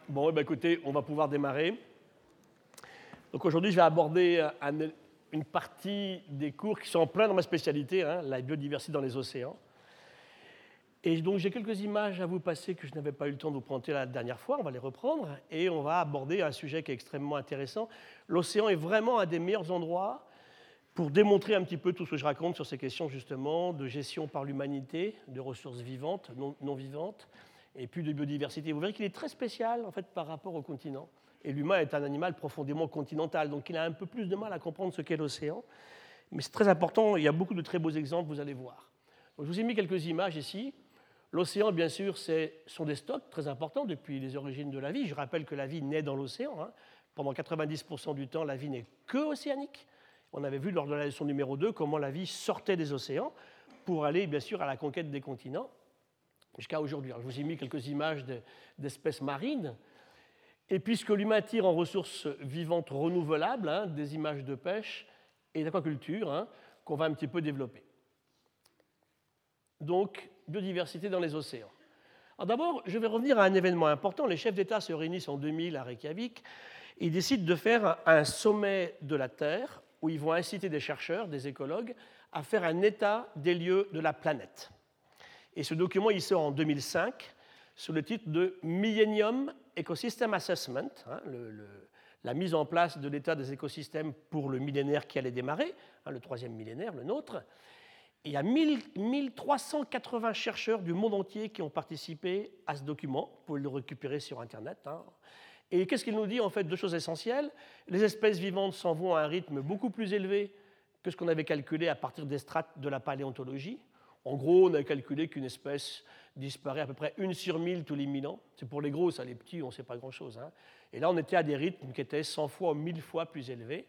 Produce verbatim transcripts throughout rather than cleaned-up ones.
Bon, eh bien, écoutez, on va pouvoir démarrer. Donc aujourd'hui, je vais aborder un, une partie des cours qui sont en plein dans ma spécialité, hein, la biodiversité dans les océans. Et donc j'ai quelques images à vous passer que je n'avais pas eu le temps de vous présenter la dernière fois. On va les reprendre et on va aborder un sujet qui est extrêmement intéressant. L'océan est vraiment un des meilleurs endroits pour démontrer un petit peu tout ce que je raconte sur ces questions justement de gestion par l'humanité, de ressources vivantes, non, non vivantes, et puis de biodiversité. Vous verrez qu'il est très spécial en fait par rapport au continent. Et l'humain est un animal profondément continental, donc il a un peu plus de mal à comprendre ce qu'est l'océan. Mais c'est très important, il y a beaucoup de très beaux exemples, vous allez voir. Donc, je vous ai mis quelques images ici. L'océan, bien sûr, ce sont des stocks très importants depuis les origines de la vie. Je rappelle que la vie naît dans l'océan. Hein. Pendant quatre-vingt-dix pour cent du temps, la vie n'est que océanique. On avait vu lors de la leçon numéro deux comment la vie sortait des océans pour aller, bien sûr, à la conquête des continents jusqu'à aujourd'hui. Alors, je vous ai mis quelques images d'espèces marines. Et puisque l'humain tire en ressources vivantes renouvelables, hein, des images de pêche et d'aquaculture, hein, qu'on va un petit peu développer. Donc, biodiversité dans les océans. Alors d'abord, je vais revenir à un événement important. Les chefs d'État se réunissent en deux mille à Reykjavik. Ils décident de faire un sommet de la Terre où ils vont inciter des chercheurs, des écologues, à faire un état des lieux de la planète. Et ce document, il sort en deux mille cinq sous le titre de Millennium Ecosystem Assessment, hein, le, le, la mise en place de l'état des écosystèmes pour le millénaire qui allait démarrer, hein, le troisième millénaire, le nôtre. Il y a mille trois cent quatre-vingts chercheurs du monde entier qui ont participé à ce document. Vous pouvez le récupérer sur Internet. Hein. Et qu'est-ce qu'il nous dit? En fait, deux choses essentielles. Les espèces vivantes s'en vont à un rythme beaucoup plus élevé que ce qu'on avait calculé à partir des strates de la paléontologie. En gros, on a calculé qu'une espèce disparaît à peu près une sur mille tous les mille ans. C'est pour les gros, ça, les petits, on ne sait pas grand-chose. Hein. Et là, on était à des rythmes qui étaient cent fois ou mille fois plus élevés.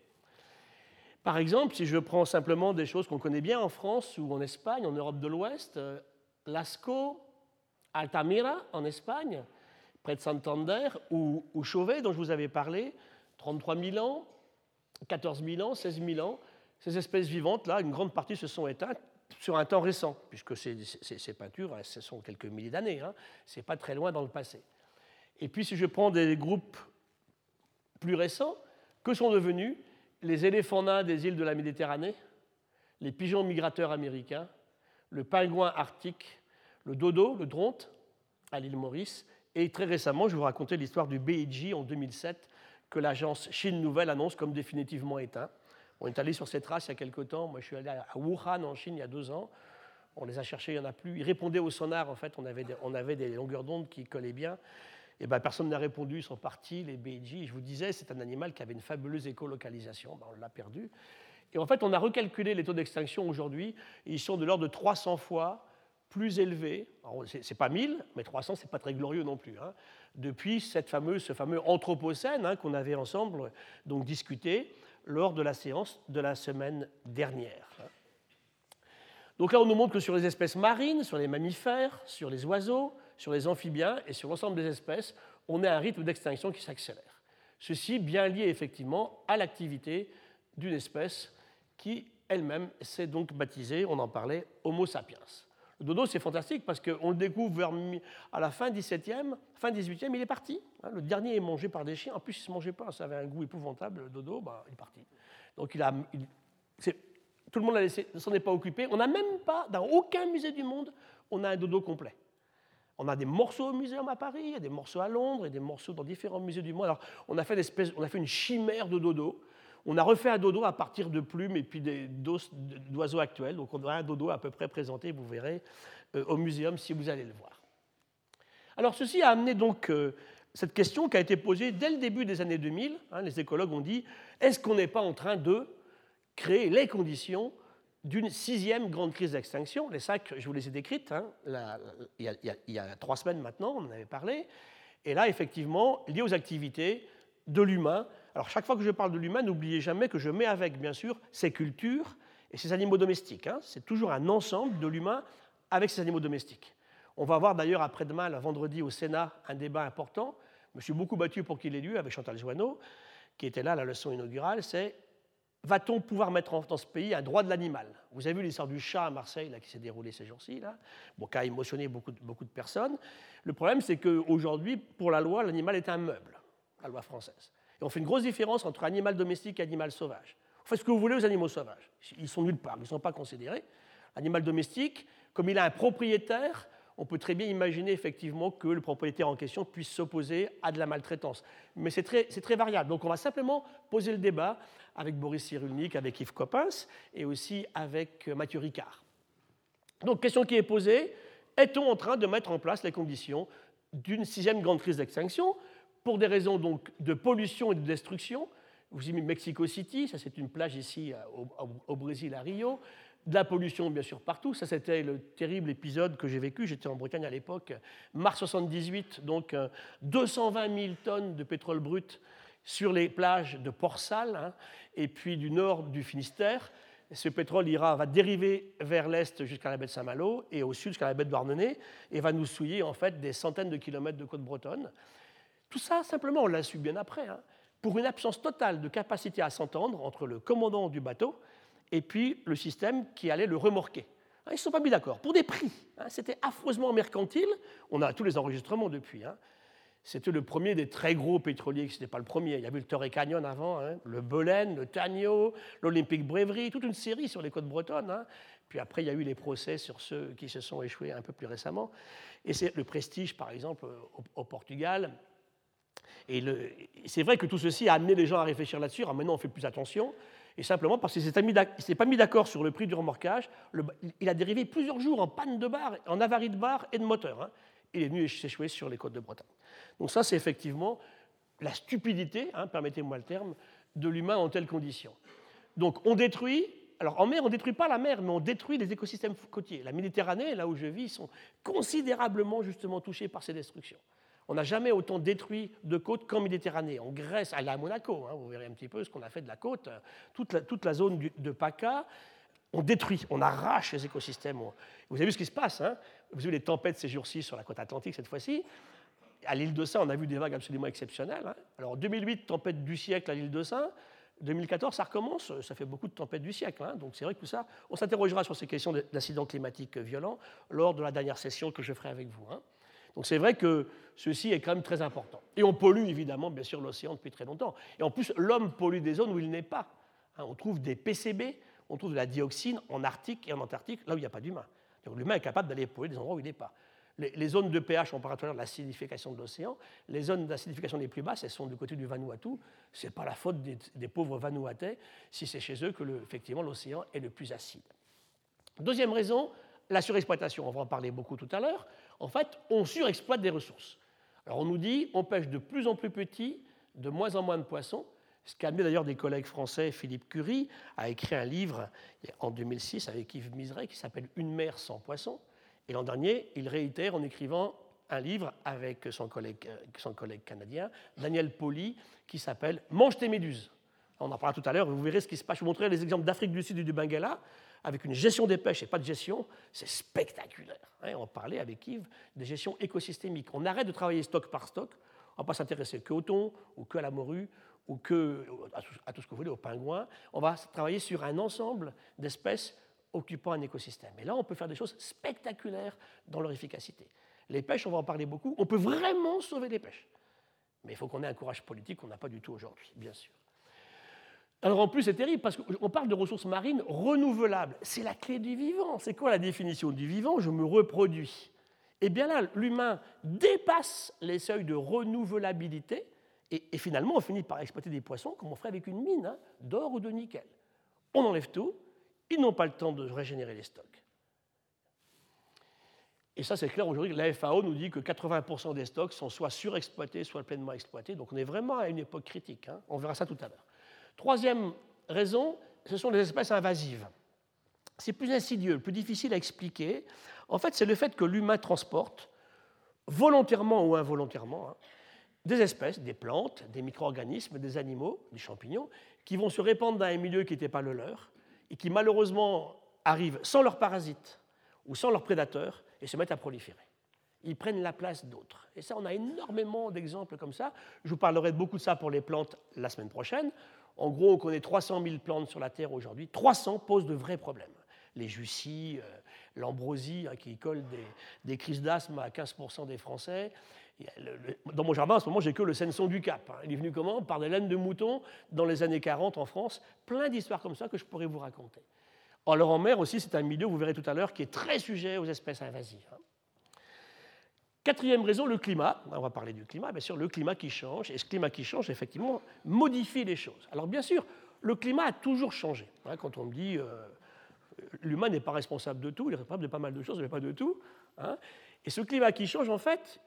Par exemple, si je prends simplement des choses qu'on connaît bien en France ou en Espagne, en Europe de l'Ouest, euh, Lascaux, Altamira en Espagne, près de Santander, ou, ou Chauvet, dont je vous avais parlé, trente-trois mille ans, quatorze mille ans, seize mille ans, ces espèces vivantes-là, une grande partie se sont éteintes sur un temps récent, puisque ces, ces, ces peintures, ce sont quelques milliers d'années, hein, ce n'est pas très loin dans le passé. Et puis si je prends des groupes plus récents, que sont devenus les éléphants nains des îles de la Méditerranée, les pigeons migrateurs américains, le pingouin arctique, le dodo, le dronte, à l'île Maurice, et très récemment, je vais vous raconter l'histoire du B I G en deux mille sept, que l'agence Chine Nouvelle annonce comme définitivement éteint. On est allé sur ces traces il y a quelque temps. Moi, je suis allé à Wuhan, en Chine, il y a deux ans. On les a cherchés, il n'y en a plus. Ils répondaient au sonar, en fait, on avait des, on avait des longueurs d'onde qui collaient bien. Et ben, personne n'a répondu, ils sont partis, les B I G. Je vous disais, c'est un animal qui avait une fabuleuse écolocalisation. Ben, on l'a perdu. Et en fait, on a recalculé les taux d'extinction aujourd'hui. Ils sont de l'ordre de trois cents fois plus élevés. Ce n'est pas mille, mais trois cents, ce n'est pas très glorieux non plus. Hein, depuis cette fameuse, ce fameux Anthropocène hein, qu'on avait ensemble donc, discuté lors de la séance de la semaine dernière. Donc là, on nous montre que sur les espèces marines, sur les mammifères, sur les oiseaux, sur les amphibiens et sur l'ensemble des espèces, on a un rythme d'extinction qui s'accélère. Ceci bien lié effectivement à l'activité d'une espèce qui elle-même s'est donc baptisée, on en parlait, Homo sapiens. Le dodo, c'est fantastique parce qu'on le découvre vers, à la fin dix-septième, fin dix-huitième, il est parti. Le dernier est mangé par des chiens. En plus, il ne se mangeait pas, ça avait un goût épouvantable, le dodo, bah, il est parti. Donc il a, il, tout le monde ne s'en est pas occupé. On n'a même pas, dans aucun musée du monde, on a un dodo complet. On a des morceaux au muséum à Paris, il y a des morceaux à Londres et des morceaux dans différents musées du monde. Alors, on a fait, on a fait une chimère de dodo. On a refait un dodo à partir de plumes et puis d'oiseaux actuels. Donc, on aura un dodo à peu près présenté, vous verrez, euh, au muséum si vous allez le voir. Alors, ceci a amené donc euh, cette question qui a été posée dès le début des années deux mille. Hein, les écologues ont dit, est-ce qu'on n'est pas en train de créer les conditions d'une sixième grande crise d'extinction? Les cinq, je vous les ai décrites, hein, là, il, y a, il, y a, il y a trois semaines maintenant, on en avait parlé. Et là, effectivement, lié aux activités de l'humain. Alors, chaque fois que je parle de l'humain, n'oubliez jamais que je mets avec, bien sûr, ses cultures et ses animaux domestiques. Hein. C'est toujours un ensemble de l'humain avec ses animaux domestiques. On va avoir d'ailleurs après-demain, le vendredi, au Sénat, un débat important. Je me suis beaucoup battu pour qu'il ait lieu avec Chantal Joanneau, qui était là à la leçon inaugurale. C'est va-t-on pouvoir mettre en, dans ce pays un droit de l'animal? Vous avez vu l'histoire du chat à Marseille là, qui s'est déroulée ces jours-ci, là, bon, qui a émotionné beaucoup de, beaucoup de personnes. Le problème, c'est qu'aujourd'hui, pour la loi, l'animal est un meuble, la loi française. Et on fait une grosse différence entre animal domestique et animal sauvage. Vous faites ce que vous voulez aux animaux sauvages. Ils sont nulle part, ils ne sont pas considérés. L'animal domestique, comme il a un propriétaire, on peut très bien imaginer effectivement que le propriétaire en question puisse s'opposer à de la maltraitance. Mais c'est très, c'est très variable. Donc on va simplement poser le débat avec Boris Cyrulnik, avec Yves Coppens et aussi avec Mathieu Ricard. Donc question qui est posée, est-on en train de mettre en place les conditions d'une sixième grande crise d'extinction pour des raisons donc de pollution et de destruction? Vous avez mis Mexico City, ça c'est une plage ici au, au Brésil à Rio. De la pollution, bien sûr, partout. Ça, c'était le terrible épisode que j'ai vécu. J'étais en Bretagne à l'époque, mars soixante-dix-huit, donc deux cent vingt mille tonnes de pétrole brut sur les plages de Port-Salle, hein, et puis du nord du Finistère. Ce pétrole ira, va dériver vers l'est jusqu'à la baie de Saint-Malo et au sud jusqu'à la baie de Douarnenez et va nous souiller en fait des centaines de kilomètres de côte bretonne. Tout ça, simplement, on l'a su bien après, hein, pour une absence totale de capacité à s'entendre entre le commandant du bateau et puis le système qui allait le remorquer. Ils ne se sont pas mis d'accord, pour des prix. C'était affreusement mercantile. On a tous les enregistrements depuis. C'était le premier des très gros pétroliers, ce n'était pas le premier. Il y avait le Torrey Canyon avant, le Belen, le Tagno, l'Olympic Brewery, toute une série sur les côtes bretonnes. Puis après, il y a eu les procès sur ceux qui se sont échoués un peu plus récemment. Et c'est le Prestige, par exemple, au, au Portugal. Et le, c'est vrai que tout ceci a amené les gens à réfléchir là-dessus. Alors maintenant, on fait plus attention. Et simplement parce qu'il ne s'est pas mis d'accord sur le prix du remorquage, le, il a dérivé plusieurs jours en panne de barre, en avarie de barre et de moteur. Hein. Il est venu s'échouer sur les côtes de Bretagne. Donc ça, c'est effectivement la stupidité, hein, permettez-moi le terme, de l'humain en telles conditions. Donc on détruit, alors en mer, on ne détruit pas la mer, mais on détruit les écosystèmes côtiers. La Méditerranée, là où je vis, sont considérablement justement touchés par ces destructions. On n'a jamais autant détruit de côtes qu'en Méditerranée. En Grèce, à la Monaco, hein, vous verrez un petit peu ce qu'on a fait de la côte, toute la, toute la zone du, de PACA, on détruit, on arrache les écosystèmes. Vous avez vu ce qui se passe, hein? Vous avez vu les tempêtes ces jours-ci sur la côte atlantique cette fois-ci. À l'île de Saint, on a vu des vagues absolument exceptionnelles. Hein. Alors en deux mille huit, tempête du siècle à l'île de Saint. deux mille quatorze, ça recommence, ça fait beaucoup de tempêtes du siècle. Hein. Donc c'est vrai que tout ça, on s'interrogera sur ces questions d'accidents climatiques violents lors de la dernière session que je ferai avec vous. Hein. Donc c'est vrai que ceci est quand même très important. Et on pollue évidemment, bien sûr, l'océan depuis très longtemps. Et en plus, l'homme pollue des zones où il n'est pas. Hein, on trouve des P C B, on trouve de la dioxine en Arctique et en Antarctique, là où il n'y a pas d'humain. Donc l'humain est capable d'aller polluer des endroits où il n'est pas. Les, les zones de pH, on parle tout à l'heure de l'acidification de l'océan, les zones d'acidification les plus basses, elles sont du côté du Vanuatu. Ce n'est pas la faute des, des pauvres Vanuatais si c'est chez eux que le, effectivement l'océan est le plus acide. Deuxième raison, la surexploitation. On va en parler beaucoup tout à l'heure. En fait, on surexploite des ressources. Alors on nous dit on pêche de plus en plus petit, de moins en moins de poissons, ce qui a amené d'ailleurs des collègues français, Philippe Curie, a écrit un livre en deux mille six avec Yves Miseret qui s'appelle « Une mer sans poissons ». Et l'an dernier, il réitère en écrivant un livre avec son collègue, son collègue canadien, Daniel Pauly, qui s'appelle « Mange tes méduses ». On en parlera tout à l'heure, vous verrez ce qui se passe. Je vous montrerai les exemples d'Afrique du Sud et du Bengala, avec une gestion des pêches et pas de gestion, c'est spectaculaire. On parlait avec Yves des gestions écosystémiques. On arrête de travailler stock par stock, on ne va pas s'intéresser qu'au thon, ou que à la morue, ou que, à tout ce que vous voulez, aux pingouins. On va travailler sur un ensemble d'espèces occupant un écosystème. Et là, on peut faire des choses spectaculaires dans leur efficacité. Les pêches, on va en parler beaucoup, on peut vraiment sauver les pêches. Mais il faut qu'on ait un courage politique qu'on n'a pas du tout aujourd'hui, bien sûr. Alors en plus, c'est terrible parce qu'on parle de ressources marines renouvelables. C'est la clé du vivant. C'est quoi la définition du vivant? Je me reproduis. Et bien là, l'humain dépasse les seuils de renouvelabilité et, et finalement, on finit par exploiter des poissons comme on ferait avec une mine hein, d'or ou de nickel. On enlève tout, ils n'ont pas le temps de régénérer les stocks. Et ça, c'est clair aujourd'hui. La F A O nous dit que quatre-vingts pour cent des stocks sont soit surexploités, soit pleinement exploités. Donc on est vraiment à une époque critique. Hein. On verra ça tout à l'heure. Troisième raison, ce sont les espèces invasives. C'est plus insidieux, plus difficile à expliquer. En fait, c'est le fait que l'humain transporte, volontairement ou involontairement, hein, des espèces, des plantes, des micro-organismes, des animaux, des champignons, qui vont se répandre dans un milieu qui n'était pas le leur et qui malheureusement arrivent sans leurs parasites ou sans leurs prédateurs et se mettent à proliférer. Ils prennent la place d'autres. Et ça, on a énormément d'exemples comme ça. Je vous parlerai beaucoup de ça pour les plantes la semaine prochaine. En gros, on connaît trois cent mille plantes sur la Terre aujourd'hui. trois cents posent de vrais problèmes. Les jussies, euh, l'ambrosie, hein, qui colle des, des crises d'asthme à quinze pour cent des Français. Le, le, dans mon jardin, en ce moment, j'ai que le Senson du Cap. Hein. Il est venu comment? Par des laines de mouton dans les années quarante en France. Plein d'histoires comme ça que je pourrais vous raconter. Alors en mer aussi, c'est un milieu, vous verrez tout à l'heure, qui est très sujet aux espèces invasives. Hein. Quatrième raison, le climat. On va parler du climat, bien sûr, le climat qui change. Et ce climat qui change, effectivement, modifie les choses. Alors bien sûr, le climat a toujours changé. Hein, quand on me dit euh, l'humain n'est pas responsable de tout, il est responsable de pas mal de choses, mais pas de tout. Hein. Et ce climat qui change, en fait,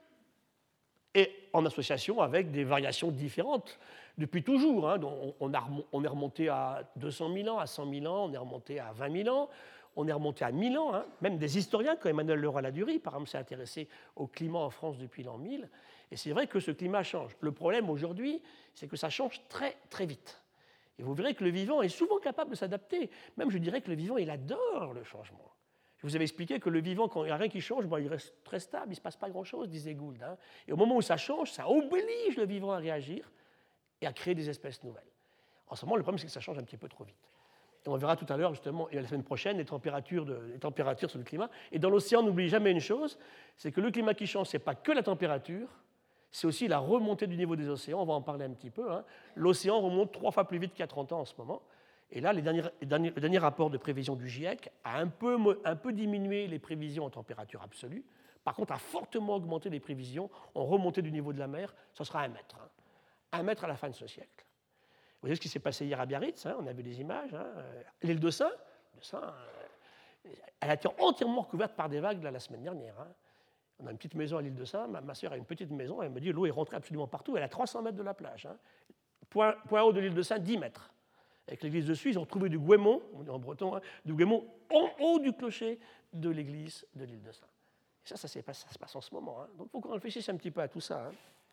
est en association avec des variations différentes depuis toujours. Hein. On, a, on est remonté à deux cent mille ans, à cent mille ans, on est remonté à vingt mille ans. On est remonté à mille ans, hein. Même des historiens, comme Emmanuel Leroy-Ladurie, par exemple, s'est intéressé au climat en France depuis l'an mille. Et c'est vrai que ce climat change. Le problème aujourd'hui, c'est que ça change très, très vite. Et vous verrez que le vivant est souvent capable de s'adapter. Même, je dirais que le vivant, il adore le changement. Je vous avais expliqué que le vivant, quand il n'y a rien qui change, ben, il reste très stable, il ne se passe pas grand-chose, disait Gould. Hein. Et au moment où ça change, ça oblige le vivant à réagir et à créer des espèces nouvelles. En ce moment, le problème, c'est que ça change un petit peu trop vite. Et on verra tout à l'heure, justement, et la semaine prochaine, les températures, de, les températures sur le climat. Et dans l'océan, n'oubliez jamais une chose, c'est que le climat qui change, ce n'est pas que la température, c'est aussi la remontée du niveau des océans. On va en parler un petit peu. Hein. L'océan remonte trois fois plus vite qu'il y a trente ans en ce moment. Et là, les derniers, les derniers, le dernier rapport de prévision du GIEC a un peu, un peu diminué les prévisions en température absolue. Par contre, a fortement augmenté les prévisions en remontée du niveau de la mer. Ce sera un mètre. Hein. Un mètre à la fin de ce siècle. Vous voyez ce qui s'est passé hier à Biarritz, hein, on a vu des images. Hein, l'île de Sein, de Sein euh, elle a été entièrement recouverte par des vagues là, la semaine dernière. Hein. On a une petite maison à l'île de Sein, ma, ma soeur a une petite maison, elle me dit l'eau est rentrée absolument partout, elle a trois cents mètres de la plage. Hein. Point, point haut de l'île de Sein, dix mètres. Avec l'église dessus, ils ont trouvé du guémon, on dit en breton, hein, du guémon en haut du clocher de l'église de l'île de Sein. Et ça, ça, ça se passe en ce moment. Hein. Donc il faut qu'on réfléchisse un petit peu à tout ça. Hein.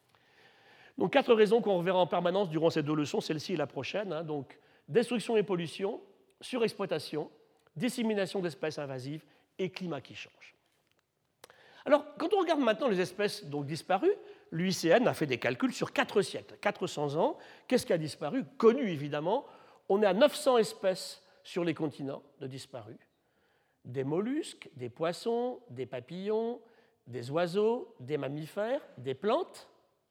Donc, quatre raisons qu'on reverra en permanence durant ces deux leçons, celle-ci et la prochaine. Hein. Donc, destruction et pollution, surexploitation, dissémination d'espèces invasives et climat qui change. Alors, quand on regarde maintenant les espèces donc disparues, l'U I C N a fait des calculs sur quatre siècles, quatre cents ans. Qu'est-ce qui a disparu? Connu, évidemment. On est à neuf cents espèces sur les continents de disparus. Des mollusques, des poissons, des papillons, des oiseaux, des mammifères, des plantes.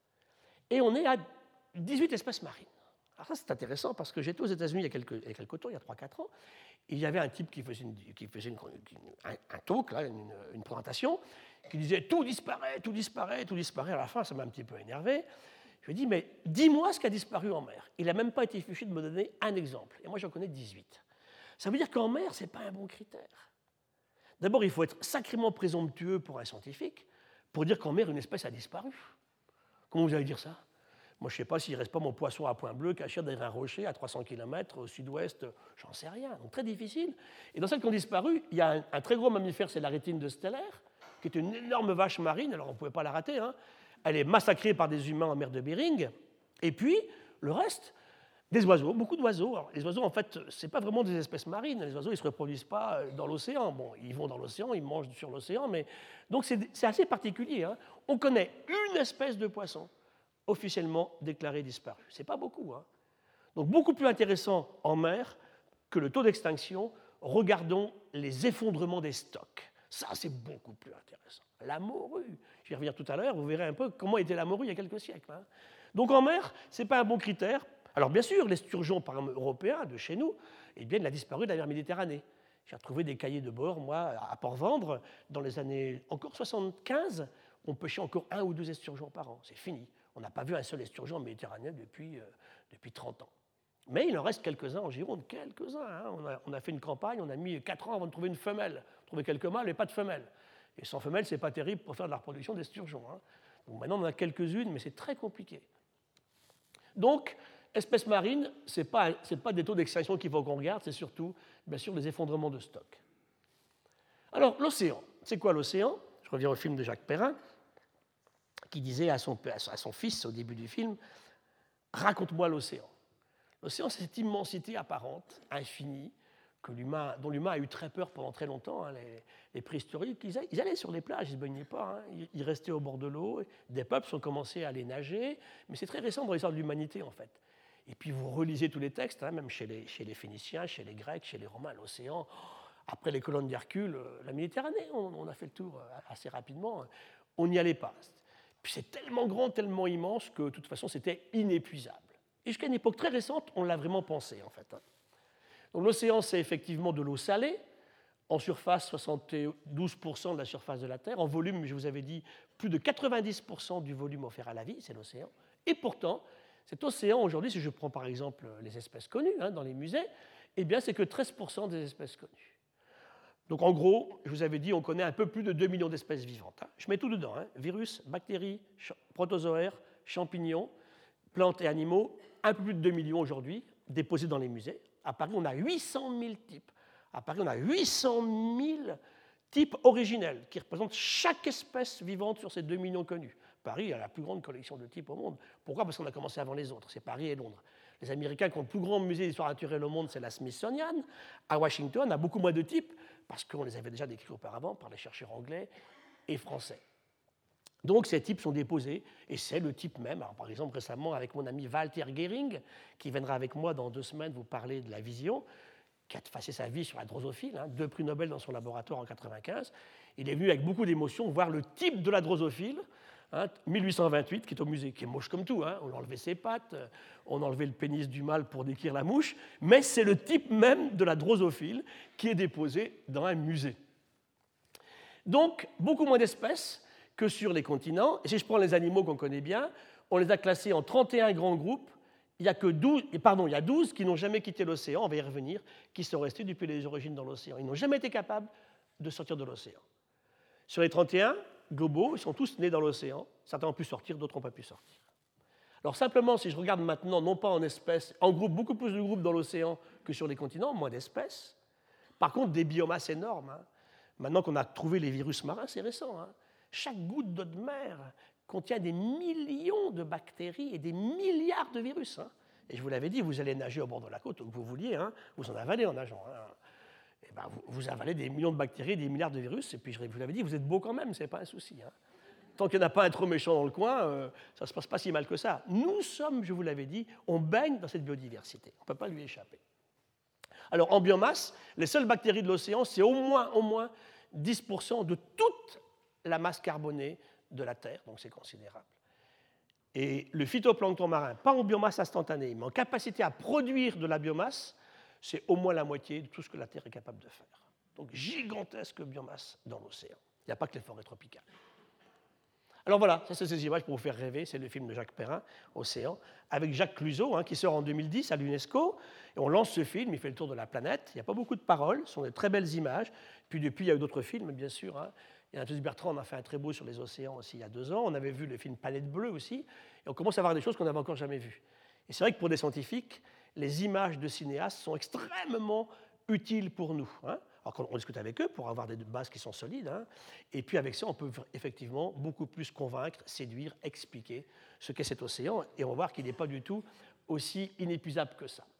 Et on est à dix-huit espèces marines. Alors ça, c'est intéressant parce que j'étais aux États-Unis il y a quelques, il y a quelques temps, il y a trois quatre ans, et il y avait un type qui faisait, une, qui faisait une, un, un talk, là, une, une présentation, qui disait « tout disparaît, tout disparaît, tout disparaît ». À la fin, ça m'a un petit peu énervé. Je lui ai dit « mais dis-moi ce qui a disparu en mer ». Il n'a même pas été fichu de me donner un exemple. Et moi, j'en connais dix-huit. Ça veut dire qu'en mer, ce n'est pas un bon critère. D'abord, il faut être sacrément présomptueux pour un scientifique pour dire qu'en mer, une espèce a disparu. Comment vous allez dire ça? Moi, je ne sais pas s'il ne reste pas mon poisson à point bleu caché derrière un rocher à trois cents kilomètres au sud-ouest, j'en sais rien. Donc très difficile. Et dans celles qui ont disparu, il y a un, un très gros mammifère, c'est la rétine de Steller, qui est une énorme vache marine, alors on ne pouvait pas la rater. Hein. Elle est massacrée par des humains en mer de Bering. Et puis, le reste, des oiseaux, beaucoup d'oiseaux. Alors, les oiseaux, en fait, ce n'est pas vraiment des espèces marines. Les oiseaux, ils ne se reproduisent pas dans l'océan. Bon, ils vont dans l'océan, ils mangent sur l'océan, mais... Donc c'est assez particulier. Hein. On connaît une espèce de poisson officiellement déclarée disparue. Ce n'est pas beaucoup. Hein. Donc beaucoup plus intéressant en mer que le taux d'extinction, regardons les effondrements des stocks. Ça, c'est beaucoup plus intéressant. La morue, je vais y revenir tout à l'heure, vous verrez un peu comment était la morue il y a quelques siècles. Hein. Donc en mer, ce n'est pas un bon critère. Alors bien sûr, l'esturgeon par exemple, européen de chez nous, eh bien, il a disparu de la mer Méditerranée. J'ai retrouvé des cahiers de bord, moi, à Port-Vendre, dans les années encore soixante-quinze, on pêchait encore un ou deux esturgeons par an. C'est fini. On n'a pas vu un seul esturgeon méditerranéen depuis, euh, depuis trente ans. Mais il en reste quelques-uns en Gironde, quelques-uns. Hein. On, a, on a fait une campagne, on a mis quatre ans avant de trouver une femelle. On a trouvé quelques mâles, mais pas de femelles. Et sans femelle, ce n'est pas terrible pour faire de la reproduction d'esturgeons. Hein. Donc maintenant, on en a quelques-unes, mais c'est très compliqué. Donc, espèces marines, ce n'est pas, pas des taux d'extinction qu'il faut qu'on regarde, c'est surtout, bien sûr, des effondrements de stock. Alors, l'océan. C'est quoi l'océan? Je reviens au film de Jacques Perrin, qui disait à son, à son fils, au début du film, « Raconte-moi l'océan ». L'océan, c'est cette immensité apparente, infinie, que l'humain, dont l'humain a eu très peur pendant très longtemps. Hein, les, les préhistoriques, ils, ils allaient sur les plages, ils ne se baignaient pas, hein, ils, ils restaient au bord de l'eau. Des peuples ont commencé à aller nager, mais c'est très récent dans l'histoire de l'humanité, en fait. Et puis vous relisez tous les textes, hein, même chez les, chez les Phéniciens, chez les Grecs, chez les Romains, l'océan. Après les colonnes d'Hercule, la Méditerranée, on, on a fait le tour assez rapidement. On n'y allait pas. Puis c'est tellement grand, tellement immense que de toute façon c'était inépuisable. Et jusqu'à une époque très récente, on l'a vraiment pensé en fait. Donc l'océan, c'est effectivement de l'eau salée. En surface, soixante-douze pour cent de la surface de la Terre. En volume, je vous avais dit, plus de quatre-vingt-dix pour cent du volume offert à la vie, c'est l'océan. Et pourtant, cet océan, aujourd'hui, si je prends par exemple les espèces connues hein, dans les musées, eh bien, c'est que treize pour cent des espèces connues. Donc en gros, je vous avais dit, on connaît un peu plus de deux millions d'espèces vivantes. Hein. Je mets tout dedans, hein. Virus, bactéries, protozoaires, champignons, plantes et animaux, un peu plus de deux millions aujourd'hui, déposés dans les musées. À Paris, on a huit cent mille types. À Paris, on a huit cent mille types originels qui représentent chaque espèce vivante sur ces deux millions connus. Paris a la plus grande collection de types au monde. Pourquoi ? Parce qu'on a commencé avant les autres. C'est Paris et Londres. Les Américains qui ont le plus grand musée d'histoire naturelle au monde, c'est la Smithsonian. À Washington, on a beaucoup moins de types parce qu'on les avait déjà décrits auparavant par les chercheurs anglais et français. Donc ces types sont déposés et c'est le type même. Alors, par exemple, récemment, avec mon ami Walter Gehring, qui viendra avec moi dans deux semaines vous parler de la vision, qui a passé sa vie sur la drosophile, hein, deux prix Nobel dans son laboratoire en mille neuf cent quatre-vingt-quinze. Il est venu avec beaucoup d'émotion voir le type de la drosophile, hein, mille huit cent vingt-huit, qui est au musée, qui est moche comme tout. Hein, on a enlevé ses pattes, on a enlevé le pénis du mâle pour décrire la mouche, mais c'est le type même de la drosophile qui est déposé dans un musée. Donc, beaucoup moins d'espèces que sur les continents. Et si je prends les animaux qu'on connaît bien, on les a classés en trente et un grands groupes. Il y a que douze, pardon, il y a douze qui n'ont jamais quitté l'océan, on va y revenir, qui sont restés depuis les origines dans l'océan. Ils n'ont jamais été capables de sortir de l'océan. Sur les trente et un globaux, ils sont tous nés dans l'océan. Certains ont pu sortir, d'autres n'ont pas pu sortir. Alors simplement, si je regarde maintenant, non pas en espèces, en groupe, beaucoup plus de groupes dans l'océan que sur les continents, moins d'espèces. Par contre, des biomasses énormes. Hein. Maintenant qu'on a trouvé les virus marins, c'est récent. Hein. Chaque goutte d'eau de mer contient des millions de bactéries et des milliards de virus. Hein. Et je vous l'avais dit, vous allez nager au bord de la côte, où vous vouliez, hein, vous en avalez en nageant. Hein. Et ben, vous, vous avalez des millions de bactéries, des milliards de virus, et puis je vous l'avais dit, vous êtes beau quand même, ce n'est pas un souci. Hein. Tant qu'il n'y en a pas un trop méchant dans le coin, euh, ça ne se passe pas si mal que ça. Nous sommes, je vous l'avais dit, on baigne dans cette biodiversité, on ne peut pas lui échapper. Alors en biomasse, les seules bactéries de l'océan, c'est au moins, au moins dix pour cent de toute la masse carbonée de la Terre, donc c'est considérable. Et le phytoplancton marin, pas en biomasse instantanée, mais en capacité à produire de la biomasse, c'est au moins la moitié de tout ce que la Terre est capable de faire. Donc gigantesque biomasse dans l'océan. Il n'y a pas que les forêts tropicales. Alors voilà, ça c'est ces images pour vous faire rêver, c'est le film de Jacques Perrin, Océan, avec Jacques Cluzot, hein, qui sort en deux mille dix à l'UNESCO. Et on lance ce film, il fait le tour de la planète. Il n'y a pas beaucoup de paroles, ce sont de très belles images. Puis depuis, il y a eu d'autres films, bien sûr. Hein. Et Antoine Bertrand en a fait un très beau sur les océans aussi il y a deux ans. On avait vu le film Planète Bleue aussi. Et on commence à voir des choses qu'on n'avait encore jamais vues. Et c'est vrai que pour des scientifiques, les images de cinéastes sont extrêmement utiles pour nous. Hein. Alors on discute avec eux pour avoir des bases qui sont solides. Hein. Et puis avec ça, on peut effectivement beaucoup plus convaincre, séduire, expliquer ce qu'est cet océan. Et on va voir qu'il n'est pas du tout aussi inépuisable que ça.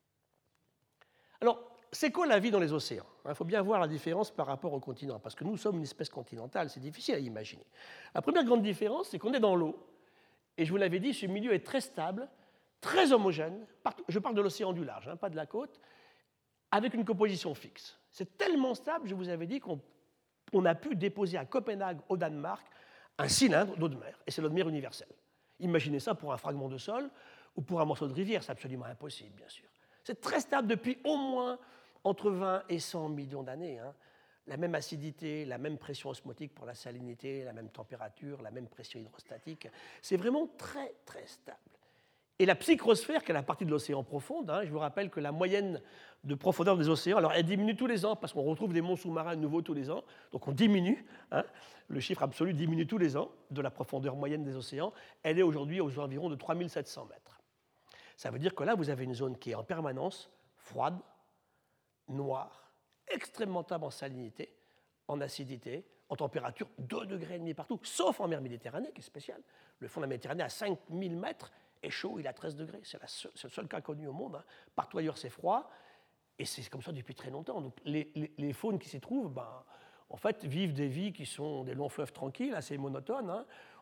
Alors, c'est quoi la vie dans les océans ? Il faut bien voir la différence par rapport au continent, parce que nous sommes une espèce continentale, c'est difficile à imaginer. La première grande différence, c'est qu'on est dans l'eau, et je vous l'avais dit, ce milieu est très stable, très homogène, je parle de l'océan du large, hein, pas de la côte, avec une composition fixe. C'est tellement stable, je vous avais dit, qu'on on a pu déposer à Copenhague, au Danemark, un cylindre d'eau de mer, et c'est l'eau de mer universelle. Imaginez ça pour un fragment de sol ou pour un morceau de rivière, c'est absolument impossible, bien sûr. C'est très stable depuis au moins entre vingt et cent millions d'années. Hein. La même acidité, la même pression osmotique pour la salinité, la même température, la même pression hydrostatique. C'est vraiment très, très stable. Et la psychrosphère, qui est la partie de l'océan profonde, hein, je vous rappelle que la moyenne de profondeur des océans, alors elle diminue tous les ans parce qu'on retrouve des monts sous-marins nouveaux tous les ans, donc on diminue, hein, le chiffre absolu diminue tous les ans de la profondeur moyenne des océans. Elle est aujourd'hui aux environs de trois mille sept cents mètres. Ça veut dire que là, vous avez une zone qui est en permanence froide, noire, extrêmement stable en salinité, en acidité, en température deux degrés et demi partout, sauf en mer Méditerranée, qui est spéciale. Le fond de la Méditerranée, à cinq mille mètres, est chaud, il a treize degrés. C'est, la seule, c'est le seul cas connu au monde. Hein. Partout ailleurs, c'est froid, et c'est comme ça depuis très longtemps. Donc, les, les, les faunes qui s'y trouvent, ben, en fait, vivent des vies qui sont des longs fleuves tranquilles, assez monotones. Hein.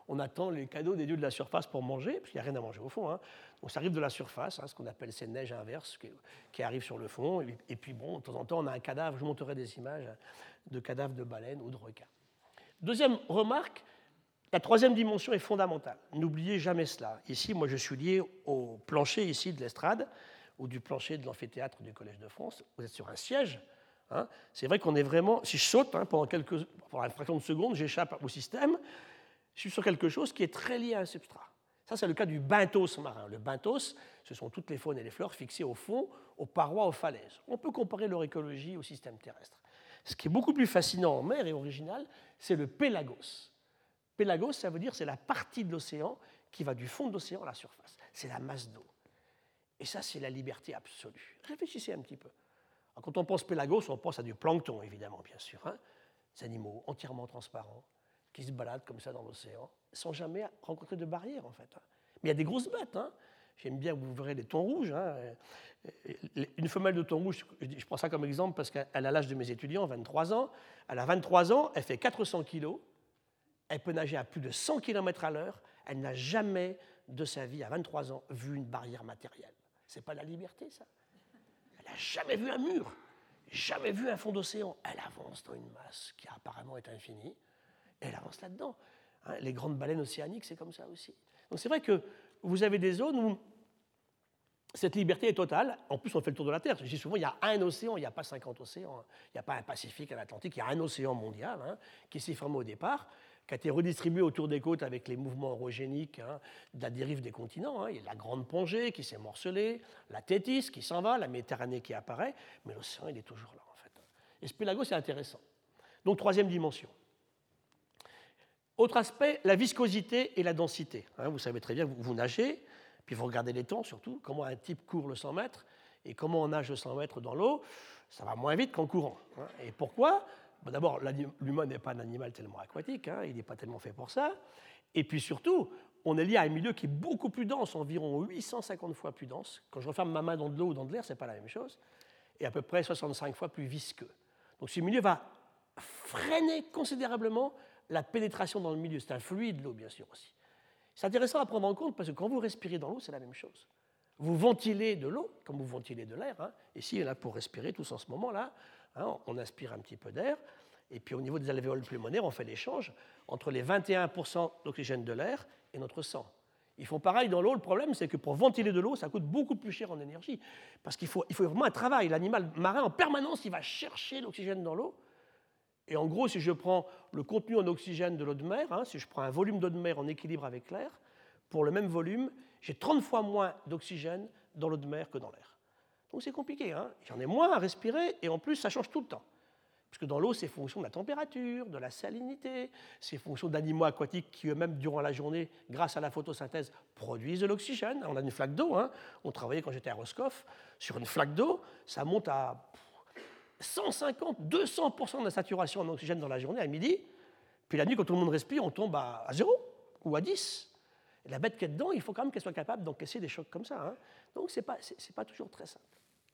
on attend les cadeaux des dieux de la surface pour manger, parce qu'il n'y a rien à manger au fond. Hein. Donc ça arrive de la surface, hein, ce qu'on appelle ces neiges inverses qui, qui arrivent sur le fond. Et, et puis bon, de temps en temps, on a un cadavre, je vous montrerai des images de cadavres de baleines ou de requins. Deuxième remarque, la troisième dimension est fondamentale. N'oubliez jamais cela. Ici, moi, je suis lié au plancher ici de l'estrade ou du plancher de l'amphithéâtre du Collège de France. Vous êtes sur un siège. Hein. C'est vrai qu'on est vraiment... Si je saute hein, pendant, quelques, pendant une fraction de seconde, j'échappe au système. Je suis sur quelque chose qui est très lié à un substrat. Ça, c'est le cas du benthos marin. Le benthos, ce sont toutes les faunes et les fleurs fixées au fond, aux parois, aux falaises. On peut comparer leur écologie au système terrestre. Ce qui est beaucoup plus fascinant en mer et original, c'est le pélagos. Pélagos, ça veut dire c'est la partie de l'océan qui va du fond de l'océan à la surface. C'est la masse d'eau. Et ça, c'est la liberté absolue. Réfléchissez un petit peu. Alors, quand on pense pélagos, on pense à du plancton, évidemment, bien sûr. Hein. Des animaux entièrement transparents qui se baladent comme ça dans l'océan, sans jamais rencontrer de barrière, en fait. Hein. Mais il y a des grosses bêtes. Hein. J'aime bien que vous verrez les thons rouges. Hein. Une femelle de thon rouge, je prends ça comme exemple parce qu'elle a l'âge de mes étudiants, vingt-trois ans. Elle a vingt-trois ans, elle fait quatre cents kilos. Elle peut nager à plus de cent kilomètres à l'heure. Elle n'a jamais de sa vie, à vingt-trois ans, vu une barrière matérielle. C'est pas la liberté, ça. Elle n'a jamais vu un mur, jamais vu un fond d'océan. Elle avance dans une masse qui apparemment est infinie, et elle avance là-dedans. Hein, les grandes baleines océaniques, c'est comme ça aussi. Donc c'est vrai que vous avez des zones où cette liberté est totale. En plus, on fait le tour de la Terre. Je dis souvent, il y a un océan, il n'y a pas cinquante océans. Il n'y a pas un Pacifique, un Atlantique, il y a un océan mondial hein, qui s'est formé au départ, qui a été redistribué autour des côtes avec les mouvements orogéniques hein, de la dérive des continents. Hein. Il y a la Grande Pongée qui s'est morcelée, la Thétis qui s'en va, la Méditerranée qui apparaît, mais l'océan, il est toujours là, en fait. Et ce pélago, c'est intéressant. Donc, troisième dimension. Autre aspect, la viscosité et la densité. Hein, vous savez très bien, vous, vous nagez, puis vous regardez les temps surtout, comment un type court le cent mètres, et comment on nage le cent mètres dans l'eau, ça va moins vite qu'en courant. Hein. Et pourquoi ? Bon, d'abord, l'humain n'est pas un animal tellement aquatique, hein, il n'est pas tellement fait pour ça. Et puis surtout, on est lié à un milieu qui est beaucoup plus dense, environ huit cent cinquante fois plus dense. Quand je referme ma main dans de l'eau ou dans de l'air, ce n'est pas la même chose. Et à peu près soixante-cinq fois plus visqueux. Donc ce milieu va freiner considérablement la pénétration dans le milieu. C'est un fluide, l'eau, bien sûr, aussi. C'est intéressant à prendre en compte parce que quand vous respirez dans l'eau, c'est la même chose. Vous ventilez de l'eau, comme vous ventilez de l'air. Hein. Ici, là, pour respirer, tous en ce moment-là, hein, on inspire un petit peu d'air. Et puis, au niveau des alvéoles pulmonaires, on fait l'échange entre les vingt et un pour cent d'oxygène de l'air et notre sang. Ils font pareil dans l'eau. Le problème, c'est que pour ventiler de l'eau, ça coûte beaucoup plus cher en énergie. Parce qu'il faut, il faut vraiment un travail. L'animal marin, en permanence, il va chercher l'oxygène dans l'eau. Et en gros, si je prends le contenu en oxygène de l'eau de mer, hein, si je prends un volume d'eau de mer en équilibre avec l'air, pour le même volume, j'ai trente fois moins d'oxygène dans l'eau de mer que dans l'air. Donc c'est compliqué, hein. J'en ai moins à respirer et en plus ça change tout le temps. Parce que dans l'eau, c'est fonction de la température, de la salinité, c'est fonction d'animaux aquatiques qui eux-mêmes, durant la journée, grâce à la photosynthèse, produisent de l'oxygène. On a une flaque d'eau, hein. On travaillait quand j'étais à Roscoff, sur une flaque d'eau, ça monte à cent cinquante, deux cents pour cent de la saturation en oxygène dans la journée à midi, puis la nuit, quand tout le monde respire, on tombe à zéro ou à dix. Et la bête qui est dedans, il faut quand même qu'elle soit capable d'encaisser des chocs comme ça. Hein. Donc, ce n'est pas, c'est, c'est pas toujours très simple.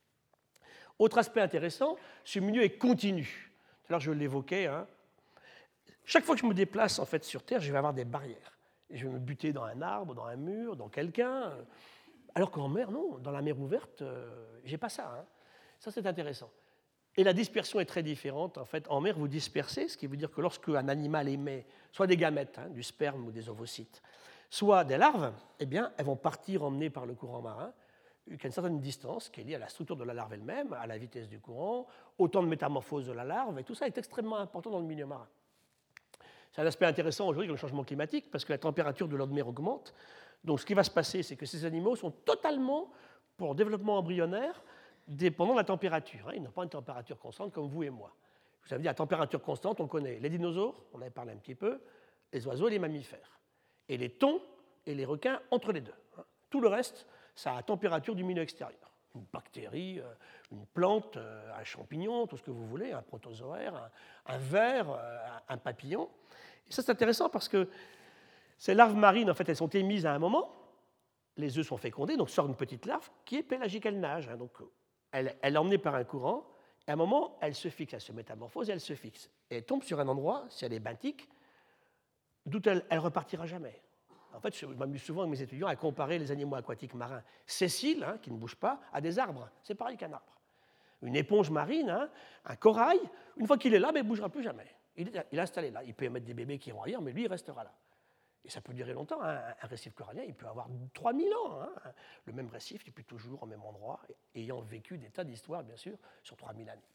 Autre aspect intéressant, ce milieu est continu. Tout à l'heure, je l'évoquais. Hein. Chaque fois que je me déplace en fait, sur Terre, je vais avoir des barrières. Et je vais me buter dans un arbre, dans un mur, dans quelqu'un. Alors qu'en mer, non. Dans la mer ouverte, euh, je n'ai pas ça. Hein. Ça, c'est intéressant. Et la dispersion est très différente. En fait, en mer, vous dispersez, ce qui veut dire que lorsqu'un animal émet soit des gamètes, hein, du sperme ou des ovocytes, soit des larves, eh bien, elles vont partir emmenées par le courant marin, qu'à une certaine distance, qui est liée à la structure de la larve elle-même, à la vitesse du courant, au temps de métamorphose de la larve, et tout ça est extrêmement important dans le milieu marin. C'est un aspect intéressant aujourd'hui avec le changement climatique, parce que la température de l'eau de mer augmente. Donc ce qui va se passer, c'est que ces animaux sont totalement, pour leur développement embryonnaire, dépendants de la température. Ils n'ont pas une température constante comme vous et moi. Vous avez dit à température constante, on connaît les dinosaures, on avait parlé un petit peu, les oiseaux et les mammifères. Et les thons et les requins entre les deux. Tout le reste, ça a la température du milieu extérieur. Une bactérie, une plante, un champignon, tout ce que vous voulez, un protozoaire, un, un ver, un papillon. Et ça, c'est intéressant parce que ces larves marines, en fait, elles sont émises à un moment, les œufs sont fécondés, donc sort une petite larve qui est pélagique, elle nage. Hein, donc elle, elle est emmenée par un courant, et à un moment, elle se fixe, elle se métamorphose et elle se fixe. Et elle tombe sur un endroit, si elle est benthique, d'où elle ne repartira jamais. En fait, je m'amuse souvent avec mes étudiants à comparer les animaux aquatiques marins sessiles, hein, qui ne bougent pas, à des arbres. C'est pareil qu'un arbre. Une éponge marine, hein, un corail, une fois qu'il est là, ben, il ne bougera plus jamais. Il est, il est installé là. Il peut émettre des bébés qui iront ailleurs, mais lui, il restera là. Et ça peut durer longtemps. Hein. Un récif corallien, il peut avoir trois mille ans. Hein. Le même récif, depuis toujours au même endroit, ayant vécu des tas d'histoires, bien sûr, sur trois mille années.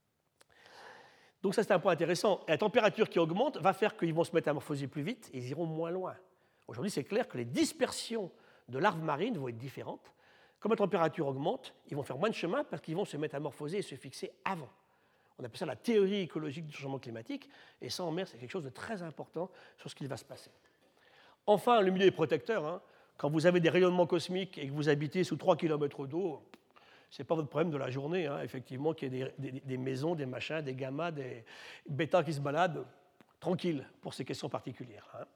Donc ça, c'est un point intéressant. Et la température qui augmente va faire qu'ils vont se métamorphoser plus vite et ils iront moins loin. Aujourd'hui, c'est clair que les dispersions de larves marines vont être différentes. Comme la température augmente, ils vont faire moins de chemin parce qu'ils vont se métamorphoser et se fixer avant. On appelle ça la théorie écologique du changement climatique. Et ça, en mer, c'est quelque chose de très important sur ce qui va se passer. Enfin, le milieu est protecteur. Hein. Quand vous avez des rayonnements cosmiques et que vous habitez sous trois kilomètres d'eau, ce n'est pas votre problème de la journée. Hein. Effectivement, qu'il y ait des, des, des maisons, des machins, des gammas, des bêtas qui se baladent, tranquille pour ces questions particulières. Hein.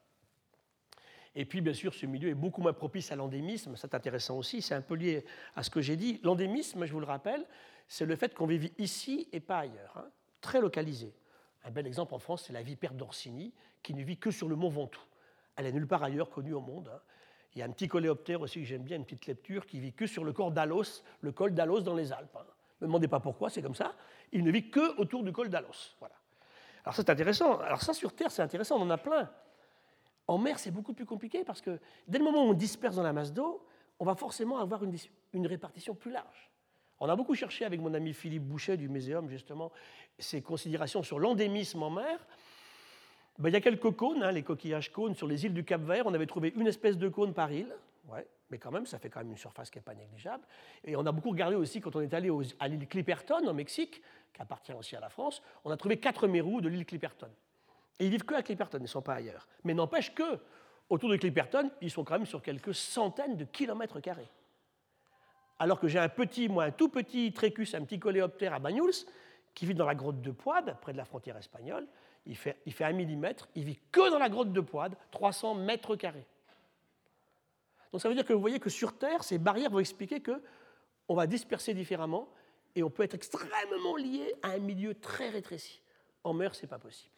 Et puis, bien sûr, ce milieu est beaucoup moins propice à l'endémisme. C'est intéressant aussi, c'est un peu lié à ce que j'ai dit. L'endémisme, je vous le rappelle, c'est le fait qu'on vive ici et pas ailleurs, hein. Très localisé. Un bel exemple en France, c'est la vipère d'Orsini, qui ne vit que sur le mont Ventoux. Elle est nulle part ailleurs connue au monde. Hein. Il y a un petit coléoptère aussi que j'aime bien, une petite lepture, qui vit que sur le col d'Alos, le col d'Alos dans les Alpes. Hein. Ne me demandez pas pourquoi, c'est comme ça. Il ne vit que autour du col d'Alos. Voilà. Alors ça, c'est intéressant. Alors ça, sur Terre, c'est intéressant, on en a plein. En mer, c'est beaucoup plus compliqué parce que dès le moment où on disperse dans la masse d'eau, on va forcément avoir une, une répartition plus large. On a beaucoup cherché avec mon ami Philippe Boucher du Muséum, justement, ces considérations sur l'endémisme en mer. Ben, il y a quelques cônes, hein, les coquillages cônes sur les îles du Cap-Vert. On avait trouvé une espèce de cône par île, ouais, mais quand même, ça fait quand même une surface qui n'est pas négligeable. Et on a beaucoup regardé aussi quand on est allé aux, à l'île Clipperton, au Mexique, qui appartient aussi à la France. On a trouvé quatre mérous de l'île Clipperton. Et ils vivent que à Clipperton, ils ne sont pas ailleurs. Mais n'empêche que, autour de Clipperton, ils sont quand même sur quelques centaines de kilomètres carrés. Alors que j'ai un petit, moi, un tout petit trécus, un petit coléoptère à Banyuls, qui vit dans la grotte de Poide, près de la frontière espagnole. Il fait, il fait un millimètre, il vit que dans la grotte de Poide, trois cents mètres carrés. Donc ça veut dire que vous voyez que sur Terre, ces barrières vont expliquer qu'on va disperser différemment et on peut être extrêmement lié à un milieu très rétréci. En mer, ce n'est pas possible.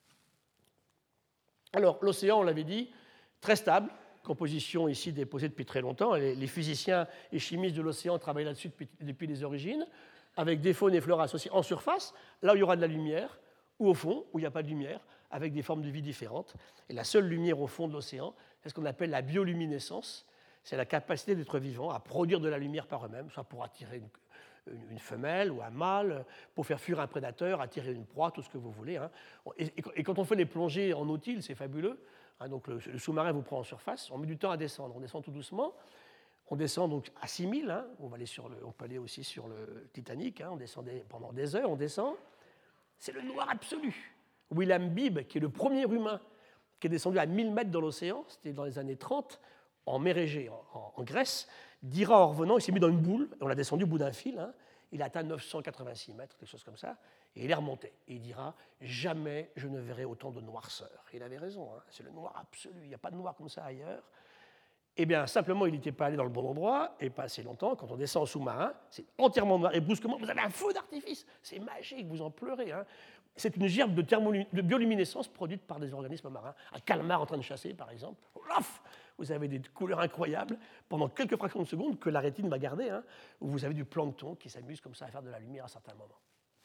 Alors, l'océan, on l'avait dit, très stable, composition ici déposée depuis très longtemps. Les, les physiciens et chimistes de l'océan travaillent là-dessus depuis, depuis les origines, avec des faunes et fleurs associées en surface, là où il y aura de la lumière, ou au fond, où il n'y a pas de lumière, avec des formes de vie différentes. Et la seule lumière au fond de l'océan, c'est ce qu'on appelle la bioluminescence. C'est la capacité d'être vivant à produire de la lumière par eux-mêmes, soit pour attirer une, une femelle ou un mâle, pour faire fuir un prédateur, attirer une proie, tout ce que vous voulez. Hein. Et, et quand on fait les plongées en nautile, c'est fabuleux. Hein, donc le, le sous-marin vous prend en surface, on met du temps à descendre, on descend tout doucement. On descend donc à six mille, hein. on, va aller sur le, on peut aller aussi sur le Titanic, hein. On descendait pendant des heures, on descend. C'est le noir absolu. William Beebe, qui est le premier humain qui est descendu à mille mètres dans l'océan, c'était dans les années trente, en mer Égée, en, en Grèce, dira en revenant, il s'est mis dans une boule, et on l'a descendu au bout d'un fil, hein, il a atteint neuf cent quatre-vingt-six mètres, quelque chose comme ça, et il est remonté. Et il dira « Jamais je ne verrai autant de noirceur ». Il avait raison, hein, c'est le noir absolu, il n'y a pas de noir comme ça ailleurs. Eh bien, simplement, il n'était pas allé dans le bon endroit, et pas assez longtemps. Quand on descend en sous-marin, c'est entièrement noir, et brusquement, vous avez un feu d'artifice. C'est magique, vous en pleurez. Hein. C'est une gerbe de, de bioluminescence produite par des organismes marins. Un calmar en train de chasser, par exemple. Ouf, vous avez des couleurs incroyables pendant quelques fractions de secondes que la rétine va garder, hein, où vous avez du plancton qui s'amuse comme ça à faire de la lumière à certains moments.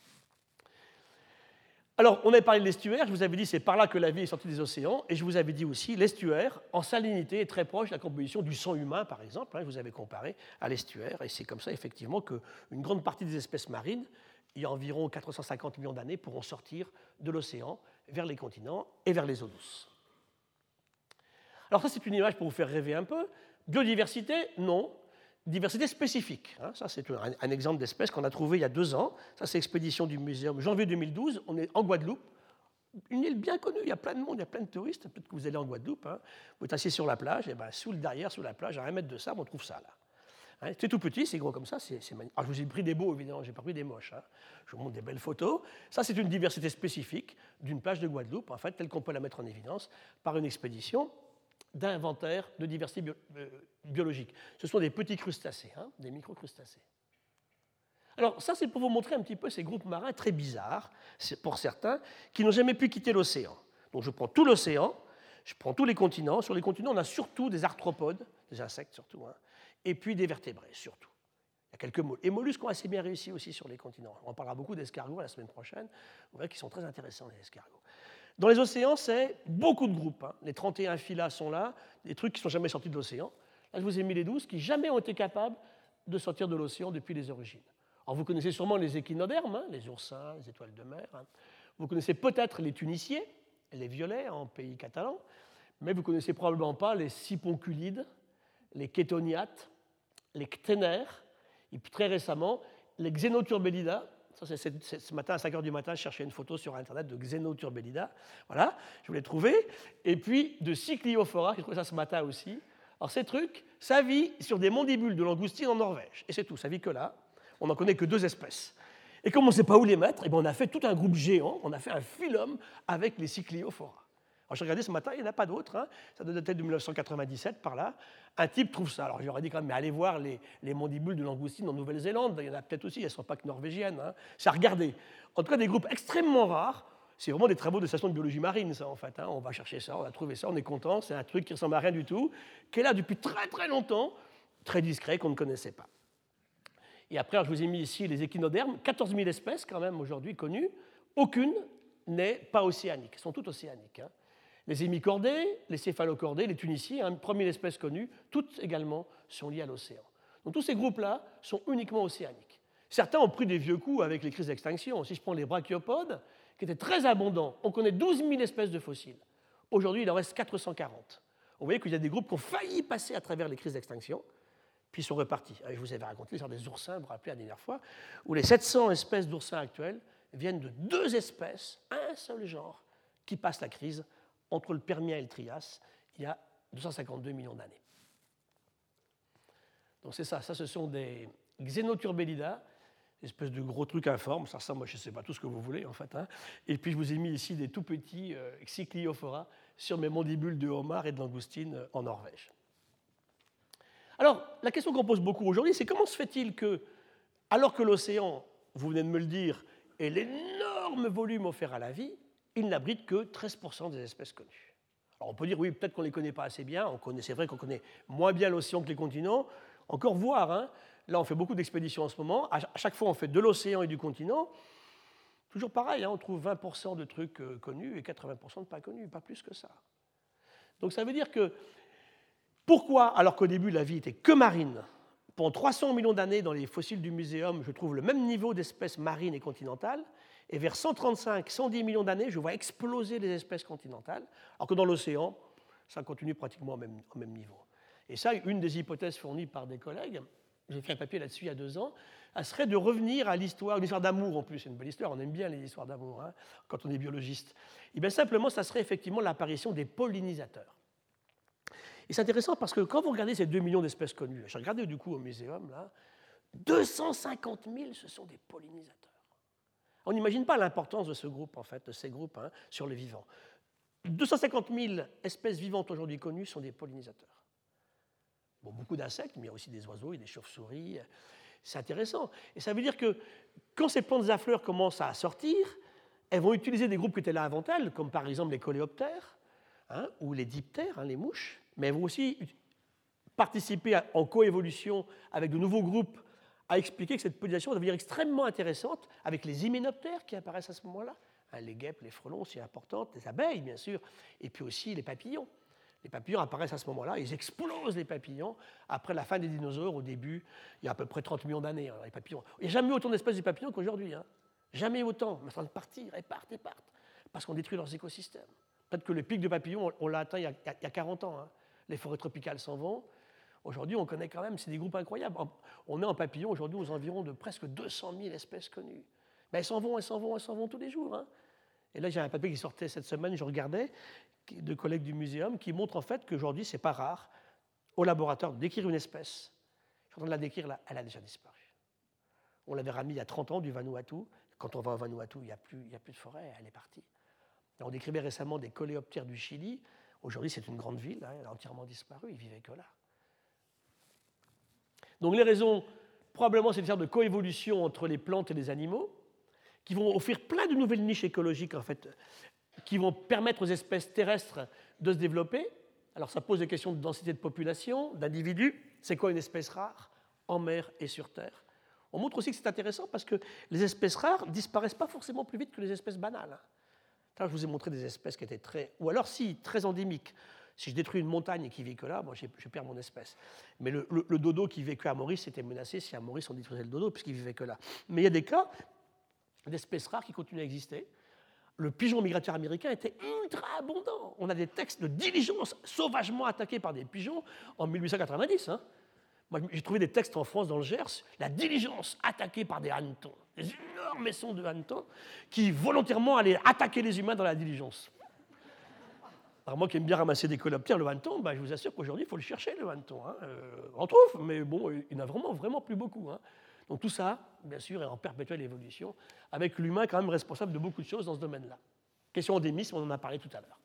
Alors, on avait parlé de l'estuaire, je vous avais dit c'est par là que la vie est sortie des océans, et je vous avais dit aussi l'estuaire, en salinité, est très proche de la composition du sang humain, par exemple, hein, je vous avais comparé à l'estuaire, et c'est comme ça, effectivement, qu'une grande partie des espèces marines, il y a environ quatre cent cinquante millions d'années, pourront sortir de l'océan vers les continents et vers les eaux douces. Alors ça, c'est une image pour vous faire rêver un peu. Biodiversité, non. Diversité spécifique. Hein, ça, c'est un, un exemple d'espèce qu'on a trouvé il y a deux ans. Ça, c'est l'expédition du Muséum, janvier deux mille douze. On est en Guadeloupe. Une île bien connue. Il y a plein de monde, il y a plein de touristes. Peut-être que vous allez en Guadeloupe. Hein. Vous êtes assis sur la plage. Et ben, sous le derrière, sous la plage, à un mètre de sable, on trouve ça là. Hein, c'est tout petit, c'est gros comme ça. C'est, c'est magnifique. Alors, je vous ai pris des beaux, évidemment. Je n'ai pas pris des moches. Hein. Je vous montre des belles photos. Ça, c'est une diversité spécifique d'une plage de Guadeloupe, en fait, telle qu'on peut la mettre en évidence par une expédition d'inventaire de diversité bio, euh, biologique. Ce sont des petits crustacés, hein, des microcrustacés. Alors ça, c'est pour vous montrer un petit peu ces groupes marins très bizarres, pour certains, qui n'ont jamais pu quitter l'océan. Donc je prends tout l'océan, Je prends tous les continents. Sur les continents, on a surtout des arthropodes, des insectes surtout, hein, et puis des vertébrés surtout. Il y a quelques mollusques. Et mollusques ont assez bien réussi aussi sur les continents. On parlera beaucoup d'escargots la semaine prochaine. Vous verrez qu'ils sont très intéressants, les escargots. Dans les océans, c'est beaucoup de groupes. Hein. Les trente et un phyla sont là, des trucs qui ne sont jamais sortis de l'océan. Là, je vous ai mis les douze qui jamais ont été capables de sortir de l'océan depuis les origines. Alors, vous connaissez sûrement les échinodermes, hein, les oursins, les étoiles de mer. Hein. Vous connaissez peut-être les tuniciers, les violets en pays catalan, mais vous ne connaissez probablement pas les siponculides, les kétoniates, les cténaires, et puis très récemment, les xénoturbellida. Ça, c'est, c'est, c'est, ce matin, à cinq heures du matin, je cherchais une photo sur Internet de xénoturbellida. Voilà, je vous l'ai trouvé. Et puis de Cycliophora, j'ai trouvé ça ce matin aussi. Alors ces trucs, ça vit sur des mandibules de langoustine en Norvège. Et c'est tout, ça vit que là. On n'en connaît que deux espèces. Et comme on ne sait pas où les mettre, eh bien on a fait tout un groupe géant, on a fait un phylum avec les Cycliophora. Alors j'ai regardé ce matin, il n'y en a pas d'autres, hein. Ça doit dater de mille neuf cent quatre-vingt-dix-sept par là. Un type trouve ça. Alors j'aurais dit quand même, mais allez voir les, les mandibules de langoustine en Nouvelle-Zélande, il y en a peut-être aussi, elles ne sont pas que norvégiennes. Hein. C'est à regarder. En tout cas, des groupes extrêmement rares. C'est vraiment des travaux de station de biologie marine, ça, en fait. Hein. On va chercher ça, on a trouvé ça, on est content. C'est un truc qui ressemble à rien du tout, qui est là depuis très très longtemps, très discret, qu'on ne connaissait pas. Et après, alors, je vous ai mis ici les échinodermes, quatorze mille espèces quand même aujourd'hui connues. Aucune n'est pas océanique, elles sont toutes océaniques. Hein. Les hémicordés, les céphalocordés, les tuniciers, hein, première espèce connue, toutes également sont liées à l'océan. Donc tous ces groupes-là sont uniquement océaniques. Certains ont pris des vieux coups avec les crises d'extinction. Si je prends les brachiopodes, qui étaient très abondants, on connaît douze mille espèces de fossiles. Aujourd'hui, il en reste quatre cent quarante. Vous voyez qu'il y a des groupes qui ont failli passer à travers les crises d'extinction, puis ils sont repartis. Je vous avais raconté l'histoire des oursins, vous vous rappelez la dernière fois, où les sept cents espèces d'oursins actuelles viennent de deux espèces, un seul genre, qui passent la crise entre le Permien et le Trias, il y a deux cent cinquante-deux millions d'années. Donc c'est ça, ça ce sont des xénoturbellida, des espèces de gros trucs informes, ça ressemble, moi je ne sais pas tout ce que vous voulez en fait. Hein. Et puis je vous ai mis ici des tout petits euh, Cycliophora sur mes mandibules de homard et de langoustine euh, en Norvège. Alors, la question qu'on pose beaucoup aujourd'hui, c'est comment se fait-il que, alors que l'océan, vous venez de me le dire, est l'énorme volume offert à la vie, il n'abrite que treize pour cent des espèces connues. Alors on peut dire, oui, peut-être qu'on ne les connaît pas assez bien, on connaît, c'est vrai qu'on connaît moins bien l'océan que les continents, encore voir, hein, là on fait beaucoup d'expéditions en ce moment, à chaque fois on fait de l'océan et du continent, toujours pareil, hein, on trouve vingt pour cent de trucs euh, connus et quatre-vingts pour cent de pas connus, pas plus que ça. Donc ça veut dire que, pourquoi, alors qu'au début la vie était que marine, pendant trois cents millions d'années dans les fossiles du muséum, je trouve le même niveau d'espèces marines et continentales, et vers cent trente-cinq à cent dix millions d'années, je vois exploser les espèces continentales, alors que dans l'océan, ça continue pratiquement au même, au même niveau. Et ça, une des hypothèses fournies par des collègues, j'ai fait un papier là-dessus il y a deux ans, elle serait de revenir à l'histoire, une histoire d'amour en plus, c'est une belle histoire, on aime bien les histoires d'amour hein, quand on est biologiste. Et bien simplement, ça serait effectivement l'apparition des pollinisateurs. Et c'est intéressant parce que quand vous regardez ces deux millions d'espèces connues, j'ai regardé du coup au muséum, là, deux cent cinquante mille, ce sont des pollinisateurs. On n'imagine pas l'importance de ce groupe, en fait, de ces groupes hein, sur les vivants. deux cent cinquante mille espèces vivantes aujourd'hui connues sont des pollinisateurs. Bon, beaucoup d'insectes, mais il y a aussi des oiseaux et des chauves-souris. C'est intéressant. Et ça veut dire que quand ces plantes à fleurs commencent à sortir, elles vont utiliser des groupes qui étaient là avant elles, comme par exemple les coléoptères hein, ou les diptères, hein, les mouches, mais elles vont aussi participer en coévolution avec de nouveaux groupes à expliquer que cette pollinisation va devenir extrêmement intéressante avec les hyménoptères qui apparaissent à ce moment-là, hein, les guêpes, les frelons, c'est important, les abeilles bien sûr, et puis aussi les papillons. Les papillons apparaissent à ce moment-là, ils explosent les papillons après la fin des dinosaures, au début, il y a à peu près trente millions d'années, hein, les papillons. Il n'y a jamais eu autant d'espèces de papillons qu'aujourd'hui, hein. Jamais autant, mais ça de partir, elles partent, elles partent, parce qu'on détruit leurs écosystèmes. Peut-être que le pic de papillons, on l'a atteint il y a, il y a quarante ans, hein. Les forêts tropicales s'en vont. Aujourd'hui, on connaît quand même, c'est des groupes incroyables. On est en papillons aujourd'hui aux environs de presque deux cent mille espèces connues. Mais elles s'en vont, elles s'en vont, elles s'en vont tous les jours. Hein. Et là, j'ai un papier qui sortait cette semaine, je regardais, de collègues du muséum, qui montre en fait qu'aujourd'hui, c'est pas rare, au laboratoire, de décrire une espèce. Je suis en train de la décrire là, elle a déjà disparu. On l'avait ramenée il y a trente ans du Vanuatu. Quand on va au Vanuatu, il n'y a, a plus de forêt, elle est partie. Et on décrivait récemment des coléoptères du Chili. Aujourd'hui, c'est une grande ville, hein, elle a entièrement disparu, ils ne vivaient que là. Donc les raisons, probablement, c'est une sorte de coévolution entre les plantes et les animaux, qui vont offrir plein de nouvelles niches écologiques. En fait. qui vont permettre aux espèces terrestres de se développer. Alors ça pose des questions de densité de population, d'individus. C'est quoi une espèce rare en mer et sur Terre? On montre aussi que c'est intéressant parce que les espèces rares ne disparaissent pas forcément plus vite que les espèces banales. Là, je vous ai montré des espèces qui étaient très... Ou alors, si, très endémiques. Si je détruis une montagne et qui vit que là, moi, je perds mon espèce. Mais le, le, le dodo qui vivait que à Maurice était menacé si à Maurice on détruisait le dodo puisqu'il vivait que là. Mais il y a des cas d'espèces rares qui continuent à exister. Le pigeon migrateur américain était ultra abondant. On a des textes de diligences sauvagement attaquées par des pigeons en mille huit cent quatre-vingt-dix. Hein. Moi, j'ai trouvé des textes en France, dans le Gers, la diligence attaquée par des hannetons, des énormes maisons de hannetons qui volontairement allaient attaquer les humains dans la diligence. Alors moi qui aime bien ramasser des coléoptères, le hanneton, bah, je vous assure qu'aujourd'hui, il faut le chercher, le hanneton. Hein. Euh, on trouve, mais bon, il n'y en a vraiment, vraiment plus beaucoup. Hein. Donc tout ça, bien sûr, est en perpétuelle évolution, avec l'humain quand même responsable de beaucoup de choses dans ce domaine-là. Question endémisme, on en a parlé tout à l'heure.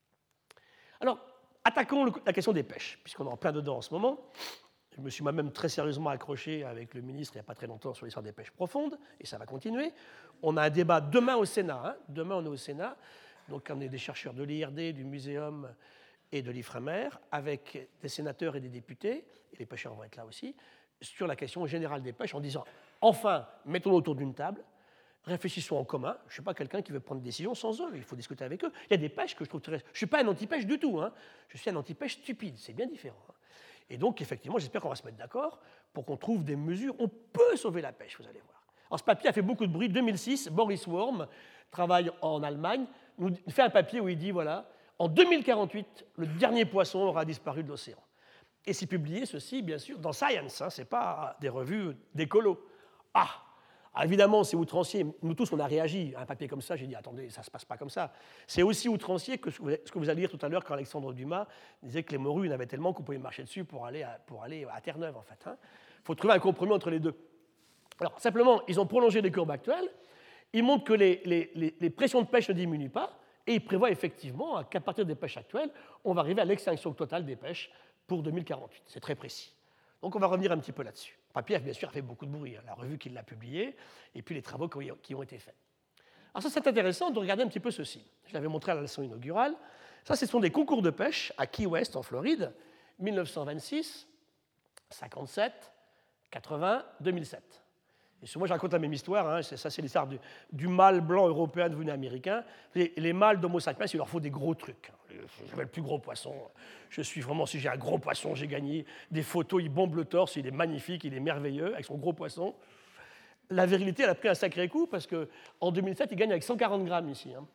Alors, attaquons le, la question des pêches, puisqu'on est en plein dedans en ce moment. Je me suis moi-même très sérieusement accroché avec le ministre il n'y a pas très longtemps sur l'histoire des pêches profondes, et ça va continuer. On a un débat demain au Sénat. Hein. Demain, on est au Sénat. Donc, on est des chercheurs de l'I R D, du Muséum et de l'Ifremer, avec des sénateurs et des députés, et les pêcheurs vont être là aussi, sur la question générale des pêches, en disant enfin, mettons-nous autour d'une table, réfléchissons en commun. Je ne suis pas quelqu'un qui veut prendre des décisions sans eux, il faut discuter avec eux. Il y a des pêches que je trouve très... Je ne suis pas un anti-pêche du tout. Hein. Je suis un anti-pêche stupide, c'est bien différent. Hein. Et donc, effectivement, j'espère qu'on va se mettre d'accord pour qu'on trouve des mesures. On peut sauver la pêche, vous allez voir. Alors, ce papier a fait beaucoup de bruit. deux mille six, Boris Worm travaille en Allemagne, nous fait un papier où il dit, voilà, en deux mille quarante-huit, le dernier poisson aura disparu de l'océan. Et c'est publié, ceci, bien sûr, dans Science. Hein, ce n'est pas des revues d'écolo. Ah, ah Évidemment, c'est outrancier. Nous tous, on a réagi à un papier comme ça. J'ai dit, attendez, ça ne se passe pas comme ça. C'est aussi outrancier que ce que vous allez lire tout à l'heure quand Alexandre Dumas disait que les morues, il y en avait tellement qu'on pouvait marcher dessus pour aller à, pour aller à Terre-Neuve, en fait. Il hein. faut trouver un compromis entre les deux. Alors, simplement, ils ont prolongé les courbes actuelles. Ils montrent que les, les, les, les pressions de pêche ne diminuent pas. Et ils prévoient effectivement qu'à partir des pêches actuelles, on va arriver à l'extinction totale des pêches pour deux mille quarante-huit. C'est très précis. Donc, on va revenir un petit peu là-dessus. Le papier, bien sûr, a fait beaucoup de bruit. Hein. La revue qui l'a publié, et puis les travaux qui ont été faits. Alors ça, c'est intéressant de regarder un petit peu ceci. Je l'avais montré à la leçon inaugurale. Ça, ce sont des concours de pêche à Key West, en Floride, mille neuf cent vingt-six, cinquante-sept, quatre-vingts, deux mille sept. Et moi, je raconte la même histoire. Hein. Ça, c'est l'histoire du, du mâle blanc européen devenu américain. Les, les mâles d'Homo sapiens, il leur faut des gros trucs. Je veux le plus gros poisson. Je suis vraiment, si j'ai un gros poisson, j'ai gagné. Des photos, il bombe le torse, il est magnifique, il est merveilleux, avec son gros poisson. La virilité, elle a pris un sacré coup, parce qu'en deux mille sept, il gagne avec cent quarante grammes ici. Hein.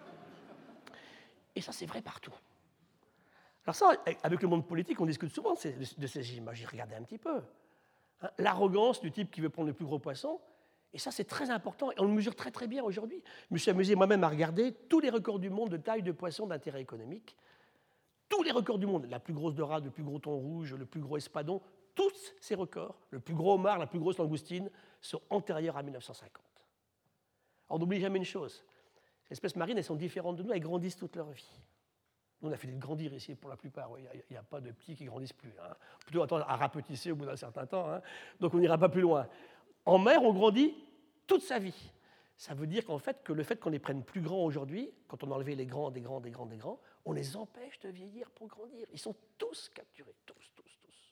Et ça, c'est vrai partout. Alors ça, avec le monde politique, on discute souvent de ces, de ces images. J'y regardais un petit peu. Hein, l'arrogance du type qui veut prendre le plus gros poisson, et ça c'est très important, et on le mesure très très bien aujourd'hui. Je me suis amusé moi-même à regarder tous les records du monde de taille de poisson d'intérêt économique, tous les records du monde, la plus grosse dorade, le plus gros thon rouge, le plus gros espadon, tous ces records, le plus gros homard, la plus grosse langoustine, sont antérieurs à mille neuf cent cinquante. Alors on n'oublie jamais une chose, les espèces marines, elles sont différentes de nous, elles grandissent toute leur vie. Nous, on a fait de grandir ici pour la plupart. Il n'y a, a pas de petits qui ne grandissent plus. Hein. Plutôt attendre à rapetisser au bout d'un certain temps. Hein. Donc on n'ira pas plus loin. En mer, on grandit toute sa vie. Ça veut dire qu'en fait, que le fait qu'on les prenne plus grands aujourd'hui, quand on a enlevé les grands, des grands, des grands, des grands, on les empêche de vieillir pour grandir. Ils sont tous capturés, tous, tous, tous.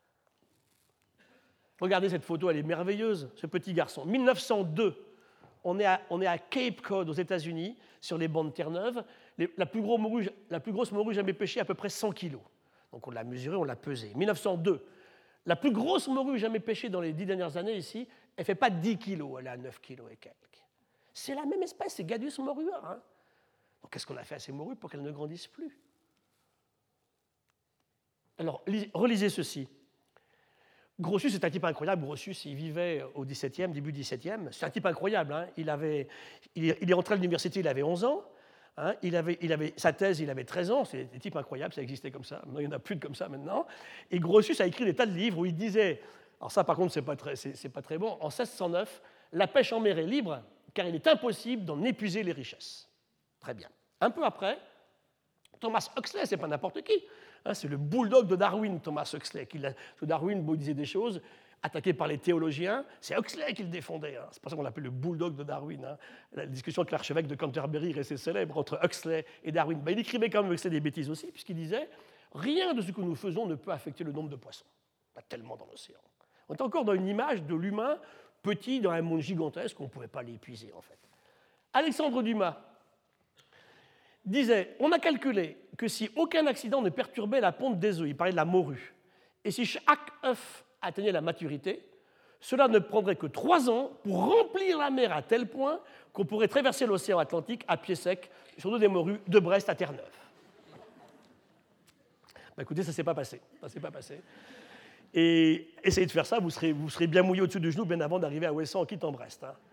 Regardez cette photo, elle est merveilleuse, ce petit garçon. mille neuf cent deux, on est à, on est à Cape Cod, aux États-Unis, sur les bancs de Terre-Neuve. Les, la, plus gros morue, la plus grosse morue jamais pêchée, à peu près cent kilos. Donc on l'a mesurée, on l'a pesée. mille neuf cent deux, la plus grosse morue jamais pêchée dans les dix dernières années ici, elle ne fait pas dix kilos, elle est à neuf kilos et quelques. C'est la même espèce, c'est Gadus morua. Hein. Donc qu'est-ce qu'on a fait à ces morues pour qu'elles ne grandissent plus? Alors, relisez ceci. Grotius, c'est un type incroyable. Grotius, il vivait au dix-septième, début dix-septième. C'est un type incroyable. Hein. Il, avait, il, il est rentré à l'université, il avait onze ans. Hein. Il avait, il avait, sa thèse, il avait treize ans. C'est des types incroyables, ça existait comme ça. Maintenant, il n'y en a plus de comme ça maintenant. Et Grotius a écrit des tas de livres où il disait, alors ça par contre, ce n'est pas, pas très bon, en seize cent neuf, la pêche en mer est libre car il est impossible d'en épuiser les richesses. Très bien. Un peu après, Thomas Huxley, ce n'est pas n'importe qui. Hein, c'est le bulldog de Darwin, Thomas Huxley. Qui Darwin, beau, disait des choses attaqué par les théologiens. C'est Huxley qui le défendait. Hein. C'est pour ça qu'on l'appelle le bulldog de Darwin. Hein. La discussion avec l'archevêque de Canterbury restait célèbre entre Huxley et Darwin. Ben, il écrivait quand même Huxley des bêtises aussi, puisqu'il disait « Rien de ce que nous faisons ne peut affecter le nombre de poissons. » Il y en a tellement dans l'océan. On est encore dans une image de l'humain petit dans un monde gigantesque, on ne pouvait pas l'épuiser en fait. Alexandre Dumas disait « On a calculé que si aucun accident ne perturbait la ponte des œufs, il parlait de la morue, et si chaque œuf atteignait la maturité, cela ne prendrait que trois ans pour remplir la mer à tel point qu'on pourrait traverser l'océan Atlantique à pied sec sur dos des morues de Brest à Terre-Neuve. » Ben écoutez, ça ne s'est pas passé. Ça s'est pas passé. Et essayez de faire ça, vous serez, vous serez bien mouillé au-dessus du genou bien avant d'arriver à Ouessant en quittant Brest. Hein.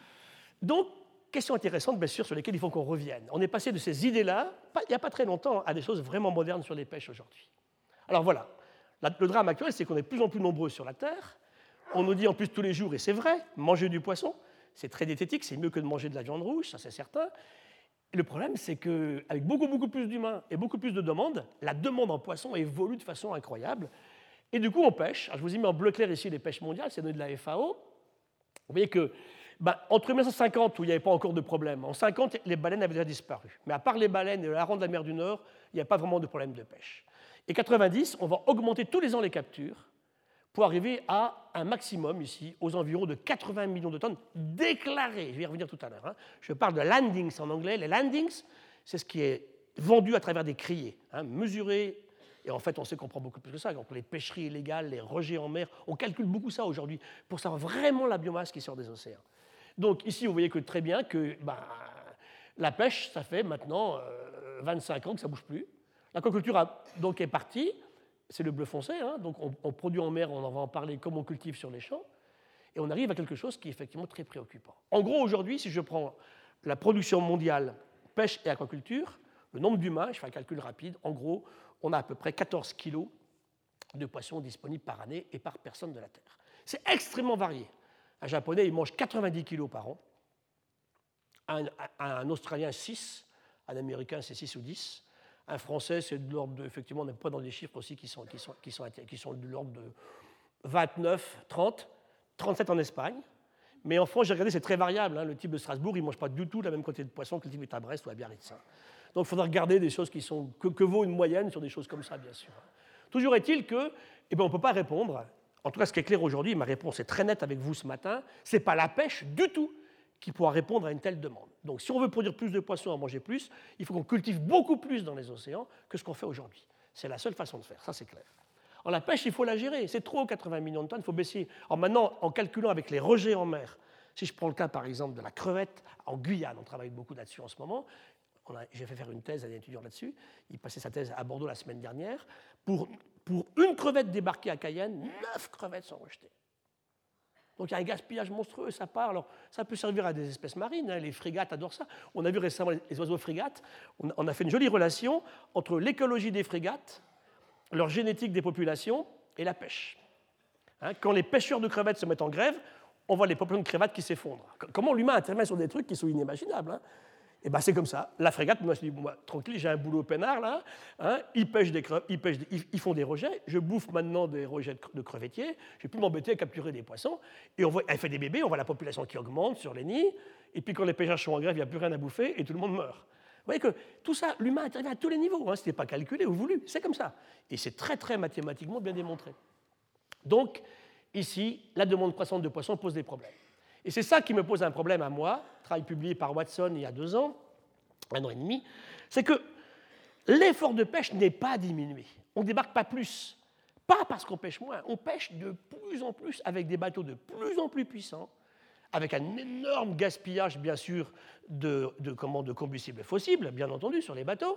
Donc, question intéressante, bien sûr, sur lesquelles il faut qu'on revienne. On est passé de ces idées-là, il n'y a pas très longtemps, à des choses vraiment modernes sur les pêches aujourd'hui. Alors voilà, le drame actuel, c'est qu'on est de plus en plus nombreux sur la Terre. On nous dit en plus tous les jours, et c'est vrai, manger du poisson, c'est très diététique, c'est mieux que de manger de la viande rouge, ça c'est certain. Et le problème, c'est qu'avec beaucoup, beaucoup plus d'humains et beaucoup plus de demandes, la demande en poisson évolue de façon incroyable. Et du coup, on pêche. Alors, je vous ai mis en bleu clair ici les pêches mondiales, c'est donné de la F A O. Vous voyez que ben, entre mille neuf cent cinquante, où il n'y avait pas encore de problème, en cinquante, les baleines avaient déjà disparu. Mais à part les baleines et le hareng de la mer du Nord, il n'y a pas vraiment de problème de pêche. Et quatre-vingt-dix, on va augmenter tous les ans les captures pour arriver à un maximum ici, aux environs de quatre-vingts millions de tonnes déclarées. Je vais y revenir tout à l'heure. Hein. Je parle de landings en anglais. Les landings, c'est ce qui est vendu à travers des criées, hein, mesuré. Et en fait, on sait qu'on prend beaucoup plus que ça. Donc, les pêcheries illégales, les rejets en mer, on calcule beaucoup ça aujourd'hui pour savoir vraiment la biomasse qui sort des océans. Donc ici, vous voyez que très bien que ben, la pêche, ça fait maintenant euh, vingt-cinq ans que ça ne bouge plus. L'aquaculture a, donc, est partie. C'est le bleu foncé. Hein, donc on, on produit en mer, on en va en parler, comme on cultive sur les champs. Et on arrive à quelque chose qui est effectivement très préoccupant. En gros, aujourd'hui, si je prends la production mondiale, pêche et aquaculture, le nombre d'humains, je fais un calcul rapide, en gros, on a à peu près quatorze kilos de poissons disponibles par année et par personne de la Terre. C'est extrêmement varié. Un Japonais, il mange quatre-vingt-dix kilos par an. Un, un, un Australien, six. Un Américain, c'est six ou dix. Un Français, c'est de l'ordre de... Effectivement, on n'est pas dans des chiffres aussi qui sont, qui sont, qui sont, qui sont de l'ordre de vingt-neuf, trente, trente-sept en Espagne. Mais en France, j'ai regardé, c'est très variable. Hein. Le type de Strasbourg, il ne mange pas du tout la même quantité de poissons que le type est à Brest ou à Biarritz. Hein. Donc il faudra regarder des choses qui sont, que, que vaut une moyenne sur des choses comme ça, bien sûr. Toujours est-il que, eh ben, on ne peut pas répondre. En tout cas, ce qui est clair aujourd'hui, ma réponse est très nette avec vous ce matin, ce n'est pas la pêche du tout qui pourra répondre à une telle demande. Donc si on veut produire plus de poissons, en manger plus, il faut qu'on cultive beaucoup plus dans les océans que ce qu'on fait aujourd'hui. C'est la seule façon de faire, ça c'est clair. Alors la pêche, il faut la gérer. C'est trop, quatre-vingts millions de tonnes, il faut baisser. Alors maintenant, en calculant avec les rejets en mer, si je prends le cas par exemple de la crevette, en Guyane, on travaille beaucoup là-dessus en ce moment, j'ai fait faire une thèse à des étudiants là-dessus, il passait sa thèse à Bordeaux la semaine dernière, pour, pour une crevette débarquée à Cayenne, neuf crevettes sont rejetées. Donc il y a un gaspillage monstrueux, ça part. Alors, ça peut servir à des espèces marines, hein, les frégates adorent ça. On a vu récemment les oiseaux frégates, on, on a fait une jolie relation entre l'écologie des frégates, leur génétique des populations et la pêche. Hein, quand les pêcheurs de crevettes se mettent en grève, on voit les populations de crevettes qui s'effondrent. Comment l'humain intervient sur des trucs qui sont inimaginables, hein. Et ben c'est comme ça. La frégate, moi je dis, moi, tranquille, j'ai un boulot peinard là, hein, ils, pêchent des cre... ils, pêchent des... ils font des rejets, je bouffe maintenant des rejets de crevettiers, je vais plus m'embêter à capturer des poissons, et on voit... elle fait des bébés, on voit la population qui augmente sur les nids, et puis quand les pêcheurs sont en grève, il n'y a plus rien à bouffer, et tout le monde meurt. Vous voyez que tout ça, l'humain intervient à tous les niveaux, hein, ce n'est pas calculé ou voulu, c'est comme ça. Et c'est très très mathématiquement bien démontré. Donc, ici, la demande croissante de poissons pose des problèmes. Et c'est ça qui me pose un problème à moi, travail publié par Watson il y a deux ans, un an et demi, c'est que l'effort de pêche n'est pas diminué. On ne débarque pas plus. Pas parce qu'on pêche moins, on pêche de plus en plus avec des bateaux de plus en plus puissants, avec un énorme gaspillage, bien sûr, de, de, comment, de combustibles fossiles, bien entendu, sur les bateaux.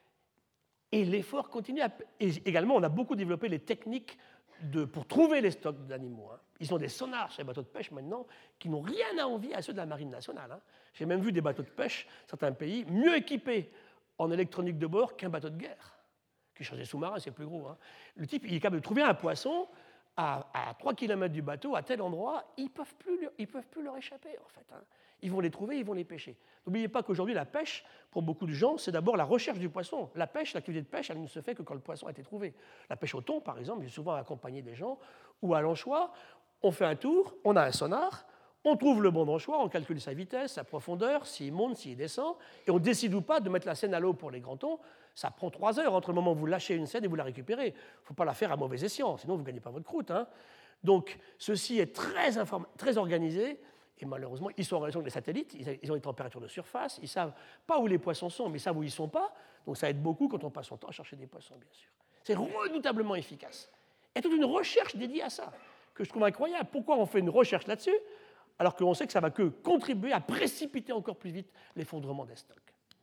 Et l'effort continue. À... Et également, on a beaucoup développé les techniques de, pour trouver les stocks d'animaux. Hein. Ils ont des sonars sur les bateaux de pêche maintenant qui n'ont rien à envier à ceux de la marine nationale. Hein. J'ai même vu des bateaux de pêche, certains pays, mieux équipés en électronique de bord qu'un bateau de guerre. Qui change des sous-marins, c'est plus gros. Hein. Le type, il est capable de trouver un poisson à, à trois kilomètres du bateau, à tel endroit, ils ne peuvent, peuvent plus leur échapper, en fait. Hein. Ils vont les trouver, ils vont les pêcher. N'oubliez pas qu'aujourd'hui, la pêche, pour beaucoup de gens, c'est d'abord la recherche du poisson. La pêche, l'activité de pêche, elle ne se fait que quand le poisson a été trouvé. La pêche au thon, par exemple, j'ai souvent accompagné des gens, ou à l'anchois, on fait un tour, on a un sonar, on trouve le bon d'anchois, on calcule sa vitesse, sa profondeur, s'il monte, s'il descend, et on décide ou pas de mettre la seine à l'eau pour les grands thons. Ça prend trois heures entre le moment où vous lâchez une seine et vous la récupérez. Il ne faut pas la faire à mauvais escient, sinon vous ne gagnez pas votre croûte. Hein. Donc, ceci est très, inform... très organisé, et malheureusement, ils sont en relation avec les satellites, ils ont les températures de surface, ils ne savent pas où les poissons sont, mais ils savent où ils ne sont pas, donc ça aide beaucoup quand on passe son temps à chercher des poissons, bien sûr. C'est redoutablement efficace. Il y a toute une recherche dédiée à ça, que je trouve incroyable. Pourquoi on fait une recherche là-dessus, alors qu'on sait que ça ne va que contribuer à précipiter encore plus vite l'effondrement des stocks.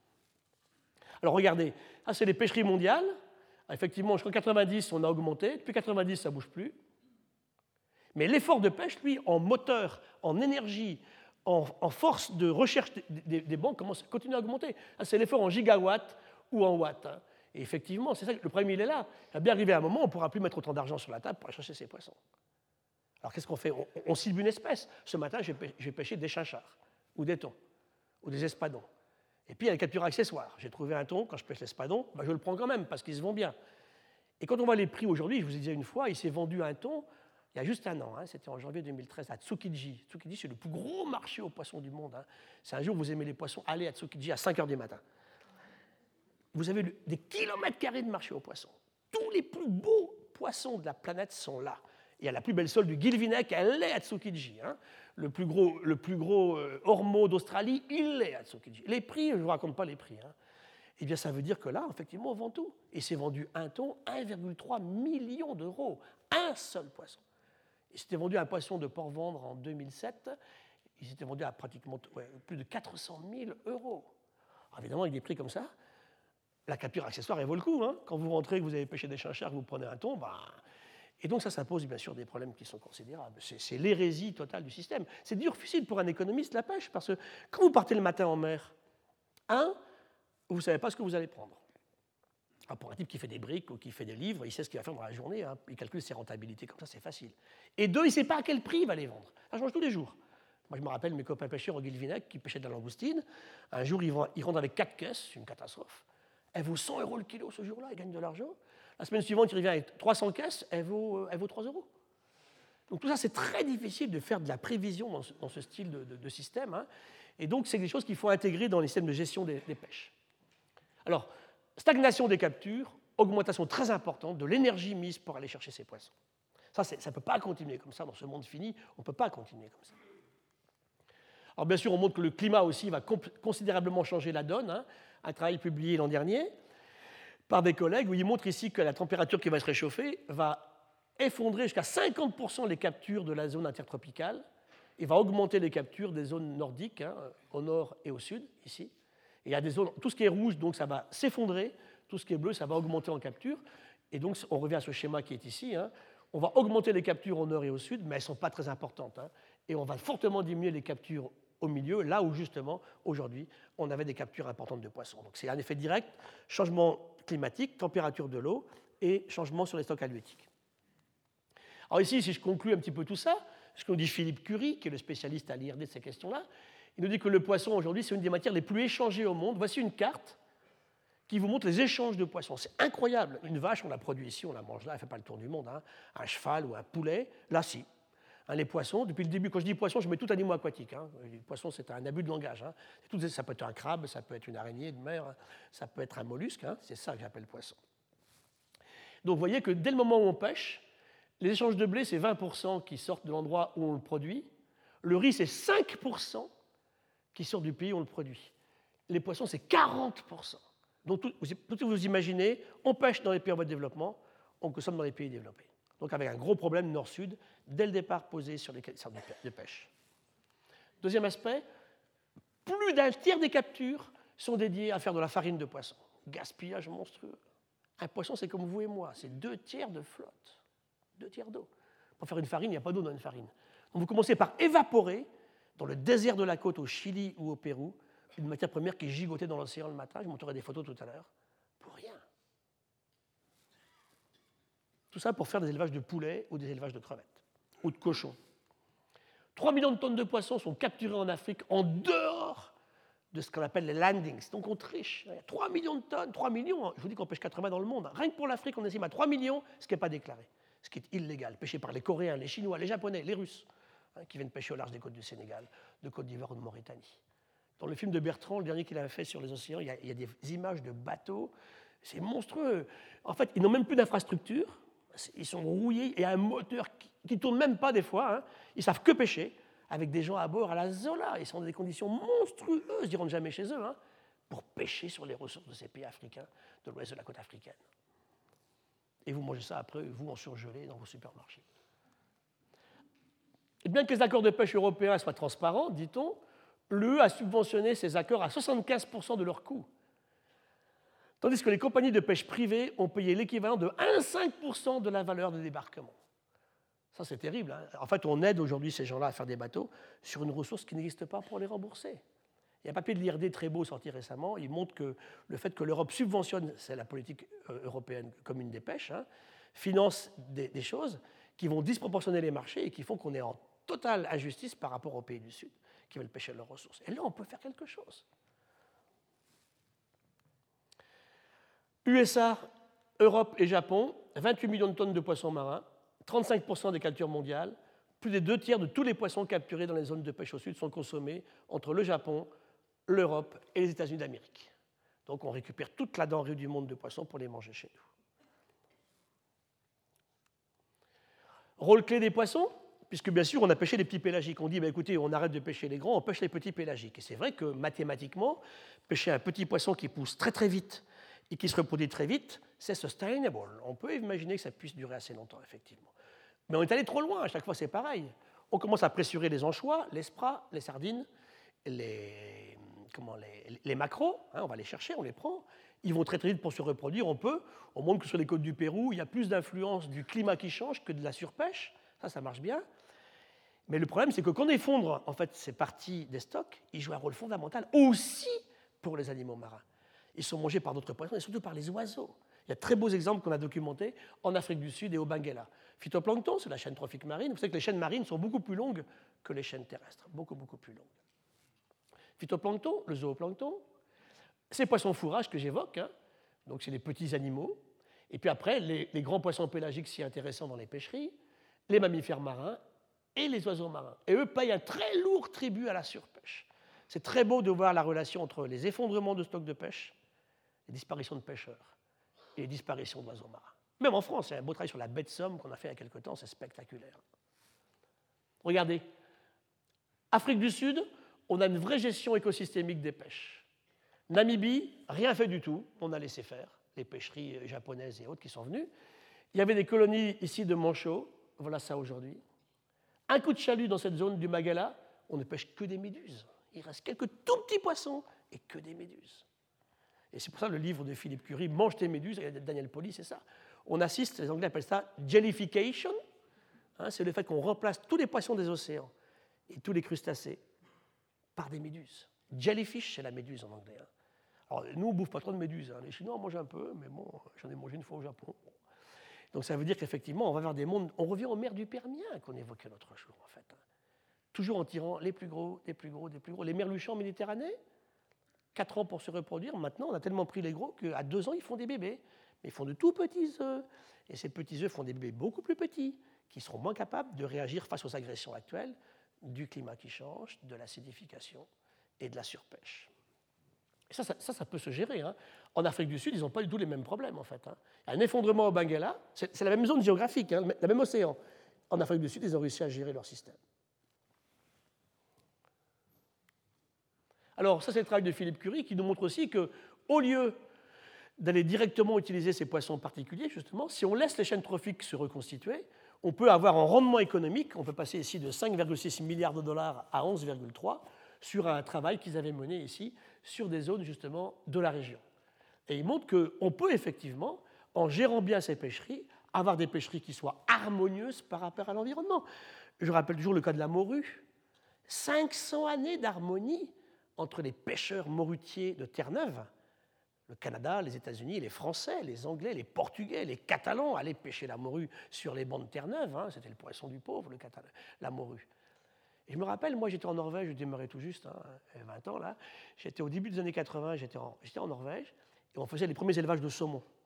Alors regardez, ça c'est les pêcheries mondiales. Effectivement, jusqu'en quatre-vingt-dix, on a augmenté. Depuis quatre-vingt-dix, ça ne bouge plus. Mais l'effort de pêche, lui, en moteur, en énergie, en, en force de recherche des, des, des banques, commence, continue à augmenter. C'est l'effort en gigawatts ou en watts. Et effectivement, c'est ça, le problème, il est là. Il va bien arriver un moment où on ne pourra plus mettre autant d'argent sur la table pour aller chercher ces poissons. Alors qu'est-ce qu'on fait? On, on cible une espèce. Ce matin, j'ai pêché, pêché des chinchards, ou des thons, ou des espadons. Et puis, il y a les captures accessoires. J'ai trouvé un thon, quand je pêche l'espadon, ben, je le prends quand même, parce qu'ils se vont bien. Et quand on voit les prix aujourd'hui, je vous ai dit une fois, il s'est vendu un thon il y a juste un an, hein, c'était en janvier deux mille treize, à Tsukiji. Tsukiji, c'est le plus gros marché aux poissons du monde. Hein. C'est un jour, vous aimez les poissons, allez à Tsukiji à cinq heures du matin. Vous avez des kilomètres carrés de marché aux poissons. Tous les plus beaux poissons de la planète sont là. Il y a la plus belle sole du Gilvinek, elle est à Tsukiji. Hein. Le plus gros, le plus gros euh, ormeau d'Australie, il est à Tsukiji. Les prix, je ne vous raconte pas les prix. Hein. Eh bien, ça veut dire que là, effectivement, on vend tout. Et c'est vendu un thon, un virgule trois million d'euros. Un seul poisson. Il s'était vendu un poisson de Port-Vendre en deux mille sept. Il s'était vendu à pratiquement ouais, plus de quatre cent mille euros. Alors, évidemment, avec des prix comme ça, la capture accessoire, elle vaut le coup. Hein. Quand vous rentrez, que vous avez pêché des chinchards, que vous prenez un thon, bah... et donc ça, ça pose bien sûr des problèmes qui sont considérables. C'est, c'est l'hérésie totale du système. C'est difficile pour un économiste, la pêche, parce que quand vous partez le matin en mer, un, vous ne savez pas ce que vous allez prendre. Alors pour un type qui fait des briques ou qui fait des livres, il sait ce qu'il va faire dans la journée, hein. Il calcule ses rentabilités, comme ça c'est facile. Et deux, il ne sait pas à quel prix il va les vendre. Ça change tous les jours. Moi je me rappelle mes copains pêcheurs au Guilvinec qui pêchaient de la langoustine. Un jour ils, vont, ils rentrent avec quatre caisses, c'est une catastrophe. Elle vaut cent euros le kilo ce jour-là, ils gagnent de l'argent. La semaine suivante, il revient avec trois cents caisses, elle vaut, elle vaut trois euros. Donc tout ça, c'est très difficile de faire de la prévision dans ce, dans ce style de, de, de système. Hein. Et donc c'est des choses qu'il faut intégrer dans les systèmes de gestion des, des pêches. Alors, stagnation des captures, augmentation très importante de l'énergie mise pour aller chercher ces poissons. Ça, ça ne peut pas continuer comme ça dans ce monde fini, on ne peut pas continuer comme ça. Alors bien sûr, on montre que le climat aussi va comp- considérablement changer la donne. Hein. Un travail publié l'an dernier par des collègues où ils montrent ici que la température qui va se réchauffer va effondrer jusqu'à cinquante pour cent les captures de la zone intertropicale et va augmenter les captures des zones nordiques, hein, au nord et au sud, ici. Et il y a des zones, tout ce qui est rouge, donc ça va s'effondrer, tout ce qui est bleu, ça va augmenter en capture. Et donc, on revient à ce schéma qui est ici. Hein. On va augmenter les captures au nord et au sud, mais elles ne sont pas très importantes. Hein. Et on va fortement diminuer les captures au milieu, là où justement, aujourd'hui, on avait des captures importantes de poissons. Donc c'est un effet direct, changement climatique, température de l'eau et changement sur les stocks halieutiques. Alors ici, si je conclue un petit peu tout ça, ce que nous dit Philippe Curie, qui est le spécialiste à l'I R D de ces questions-là, il nous dit que le poisson, aujourd'hui, c'est une des matières les plus échangées au monde. Voici une carte qui vous montre les échanges de poissons. C'est incroyable. Une vache, on la produit ici, on la mange là, elle ne fait pas le tour du monde. Hein. Un cheval ou un poulet, là, si. Hein, les poissons, depuis le début, quand je dis poisson, je mets tout animaux aquatique. Hein. Les poissons, c'est un abus de langage. Hein. Tout, ça peut être un crabe, ça peut être une araignée de mer, ça peut être un mollusque. Hein. C'est ça que j'appelle poisson. Donc vous voyez que dès le moment où on pêche, les échanges de blé, c'est vingt pour cent qui sortent de l'endroit où on le produit. Le riz, c'est cinq pour cent qui sortent du pays où on le produit. Les poissons, c'est quarante pour cent. Donc tout, tout vous imaginez, on pêche dans les pays en voie de développement, on consomme dans les pays développés. Donc avec un gros problème nord-sud, dès le départ posé sur les sortes de pêche. Deuxième aspect, plus d'un tiers des captures sont dédiées à faire de la farine de poisson. Gaspillage monstrueux. Un poisson, c'est comme vous et moi, c'est deux tiers de flotte, deux tiers d'eau. Pour faire une farine, il n'y a pas d'eau dans une farine. Donc vous commencez par évaporer, dans le désert de la côte au Chili ou au Pérou, une matière première qui est gigotée dans l'océan le matin. Je vous montrerai des photos tout à l'heure. Pour rien. Tout ça pour faire des élevages de poulets ou des élevages de crevettes ou de cochons. trois millions de tonnes de poissons sont capturées en Afrique en dehors de ce qu'on appelle les landings. Donc on triche. Il y a trois millions de tonnes, trois millions, je vous dis qu'on pêche quatre-vingts dans le monde. Rien que pour l'Afrique, on estime à trois millions, ce qui n'est pas déclaré. ce qui est illégal, pêché par les Coréens, les Chinois, les Japonais, les Russes, hein, qui viennent pêcher au large des côtes du Sénégal, de Côte d'Ivoire ou de Mauritanie. Dans le film de Bertrand, le dernier qu'il avait fait sur les océans, il y a, il y a des images de bateaux, c'est monstrueux. En fait, ils n'ont même plus d'infrastructure, ils sont rouillés, il y a un moteur qui ne tourne même pas des fois, hein. Ils ne savent que pêcher, avec des gens à bord à la Zola, ils sont dans des conditions monstrueuses, ils ne rentrent jamais chez eux, hein, pour pêcher sur les ressources de ces pays africains, de l'ouest de la côte africaine. Et vous mangez ça après, vous, en surgelé dans vos supermarchés. Et bien que les accords de pêche européens soient transparents, dit-on, l'U E a subventionné ces accords à soixante-quinze pour cent de leur coût. Tandis que les compagnies de pêche privées ont payé l'équivalent de un virgule cinq pour cent de la valeur de débarquement. Ça, c'est terrible, hein. En fait, on aide aujourd'hui ces gens-là à faire des bateaux sur une ressource qui n'existe pas pour les rembourser. Il y a un papier de l'I R D très beau sorti récemment, il montre que le fait que l'Europe subventionne, c'est la politique européenne commune des pêches, hein, finance des, des choses qui vont disproportionner les marchés et qui font qu'on est en totale injustice par rapport aux pays du Sud qui veulent pêcher leurs ressources. Et là, on peut faire quelque chose. U S A, Europe et Japon, vingt-huit millions de tonnes de poissons marins, trente-cinq pour cent des captures mondiales, plus des deux tiers de tous les poissons capturés dans les zones de pêche au sud sont consommés entre le Japon, l'Europe et les États-Unis d'Amérique. Donc on récupère toute la denrée du monde de poissons pour les manger chez nous. Rôle clé des poissons, puisque bien sûr on a pêché les petits pélagiques. On dit, bah, écoutez, on arrête de pêcher les grands, on pêche les petits pélagiques. Et c'est vrai que mathématiquement, pêcher un petit poisson qui pousse très très vite et qui se reproduit très vite, c'est sustainable. On peut imaginer que ça puisse durer assez longtemps, effectivement. Mais on est allé trop loin, à chaque fois c'est pareil. On commence à pressurer les anchois, les spras, les sardines, les, comment, les, les maquereaux, hein, on va les chercher, on les prend. Ils vont très très vite pour se reproduire, on peut. On montre que sur les côtes du Pérou, il y a plus d'influence du climat qui change que de la surpêche. Ça, ça marche bien. Mais le problème, c'est que quand on effondre en fait, ces parties des stocks, ils jouent un rôle fondamental aussi pour les animaux marins. Ils sont mangés par d'autres poissons et surtout par les oiseaux. Il y a de très beaux exemples qu'on a documentés en Afrique du Sud et au Benguela. Phytoplancton, c'est la chaîne trophique marine. Vous savez que les chaînes marines sont beaucoup plus longues que les chaînes terrestres. Beaucoup, beaucoup plus longues. Phytoplancton, le zooplancton, ces poissons fourrages que j'évoque, hein, donc c'est les petits animaux. Et puis après, les, les grands poissons pélagiques si intéressants dans les pêcheries, les mammifères marins et les oiseaux marins. Et eux payent un très lourd tribut à la surpêche. C'est très beau de voir la relation entre les effondrements de stocks de pêche, les disparitions de pêcheurs et les disparitions d'oiseaux marins. Même en France, il y a un beau travail sur la baie de Somme qu'on a fait il y a quelque temps, c'est spectaculaire. Regardez, Afrique du Sud, on a une vraie gestion écosystémique des pêches. Namibie, rien fait du tout, on a laissé faire, les pêcheries japonaises et autres qui sont venues. Il y avait des colonies ici de manchots, voilà ça aujourd'hui. Un coup de chalut dans cette zone du Magala, on ne pêche que des méduses. Il reste quelques tout petits poissons et que des méduses. Et c'est pour ça que le livre de Philippe Curie, Mange tes méduses, et Daniel Pauly, c'est ça. On assiste, les Anglais appellent ça jellification, hein, c'est le fait qu'on remplace tous les poissons des océans et tous les crustacés par des méduses. Jellyfish, c'est la méduse en anglais. Hein. Alors, nous, on ne bouffe pas trop de méduses. Hein. Les Chinois en mangent un peu, mais bon, j'en ai mangé une fois au Japon. Donc ça veut dire qu'effectivement, on va vers des mondes... On revient aux mers du Permien qu'on évoquait l'autre jour, en fait. Hein. Toujours en tirant les plus gros, les plus gros, les plus gros. Les merluchons en Méditerranée, quatre ans pour se reproduire. Maintenant, on a tellement pris les gros qu'à deux ans, ils font des bébés. Mais ils font de tout petits œufs. Et ces petits œufs font des bébés beaucoup plus petits, qui seront moins capables de réagir face aux agressions actuelles du climat qui change, de l'acidification et de la surpêche. Et ça, ça, ça, ça peut se gérer. Hein. En Afrique du Sud, ils n'ont pas du tout les mêmes problèmes, en fait. Hein. Un effondrement au Benguela, c'est, c'est la même zone géographique, hein, le même océan. En Afrique du Sud, ils ont réussi à gérer leur système. Alors, ça, c'est le travail de Philippe Curie qui nous montre aussi qu'au lieu d'aller directement utiliser ces poissons particuliers, justement, si on laisse les chaînes trophiques se reconstituer, on peut avoir un rendement économique, on peut passer ici de cinq virgule six milliards de dollars à onze virgule trois sur un travail qu'ils avaient mené ici sur des zones, justement, de la région. Et il montre qu'on peut effectivement, en gérant bien ces pêcheries, avoir des pêcheries qui soient harmonieuses par rapport à l'environnement. Je rappelle toujours le cas de la morue. cinq cents années d'harmonie entre les pêcheurs morutiers de Terre-Neuve, le Canada, les États-Unis, les Français, les Anglais, les Portugais, les Catalans allaient pêcher la morue sur les bancs de Terre-Neuve. Hein, c'était le poisson du pauvre, le Catalan, la morue. Et je me rappelle, moi j'étais en Norvège, je démarrais tout juste, hein, vingt ans là. J'étais au début des années quatre-vingts, j'étais en, j'étais en Norvège, et on faisait les premiers élevages de saumon.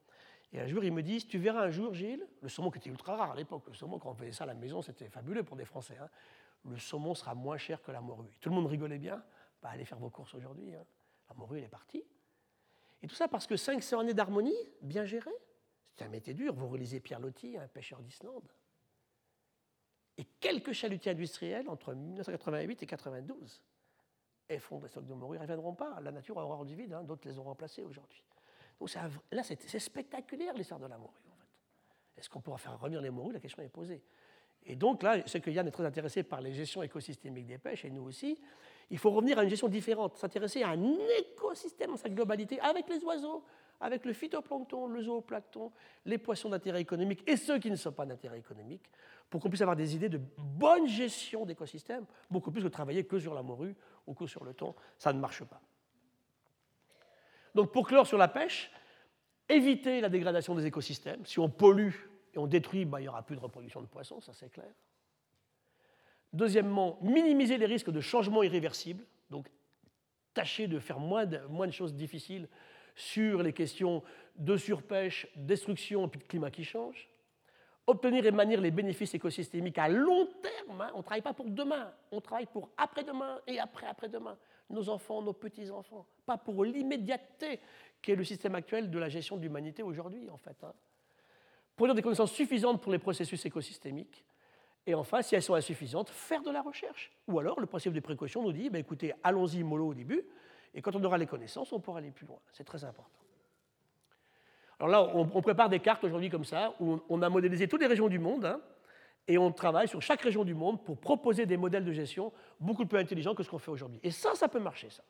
Et un jour, ils me disent, tu verras un jour, Gilles, le saumon qui était ultra rare à l'époque, le saumon, quand on faisait ça à la maison, c'était fabuleux pour des Français, hein, le saumon sera moins cher que la morue. Tout le monde rigolait bien, bah, allez faire vos courses aujourd'hui, hein. La morue, elle est partie. Et tout ça parce que cinq cents années d'harmonie, bien gérées, c'était un métier dur. Vous relisez Pierre Loti, un pêcheur d'Islande. Et quelques chalutiers industriels entre mille neuf cent quatre-vingt-huit et quatre-vingt-douze effondrent les stocks de morue, ils ne reviendront pas. La nature a horreur du vide, hein, d'autres les ont remplacés aujourd'hui. Donc c'est un, là, c'est, c'est spectaculaire l'histoire de la morue, en fait. Est-ce qu'on pourra faire revenir les morues? La question est posée. Et donc là, je sais que Yann est très intéressé par les gestions écosystémiques des pêches, et nous aussi. Il faut revenir à une gestion différente, s'intéresser à un écosystème dans sa globalité, avec les oiseaux, avec le phytoplancton, le zooplancton, les poissons d'intérêt économique et ceux qui ne sont pas d'intérêt économique, pour qu'on puisse avoir des idées de bonne gestion d'écosystèmes, beaucoup plus que de travailler que sur la morue ou que sur le thon. Ça ne marche pas. Donc pour clore sur la pêche, éviter la dégradation des écosystèmes. Si on pollue et on détruit, bah, il n'y aura plus de reproduction de poissons, ça c'est clair. Deuxièmement, minimiser les risques de changements irréversibles, donc tâcher de faire moins de, moins de choses difficiles sur les questions de surpêche, destruction et puis de climat qui change. Obtenir et maintenir les bénéfices écosystémiques à long terme. Hein. On ne travaille pas pour demain, on travaille pour après-demain et après-après-demain. Nos enfants, nos petits-enfants. Pas pour l'immédiateté qui est le système actuel de la gestion de l'humanité aujourd'hui, en fait. Hein. Produire des connaissances suffisantes pour les processus écosystémiques. Et enfin, si elles sont insuffisantes, faire de la recherche. Ou alors, le principe des précautions nous dit, ben, écoutez, allons-y mollo au début, et quand on aura les connaissances, on pourra aller plus loin. C'est très important. Alors là, on, on prépare des cartes aujourd'hui comme ça, où on, on a modélisé toutes les régions du monde, hein, et on travaille sur chaque région du monde pour proposer des modèles de gestion beaucoup plus intelligents que ce qu'on fait aujourd'hui. Et ça, ça peut marcher, ça.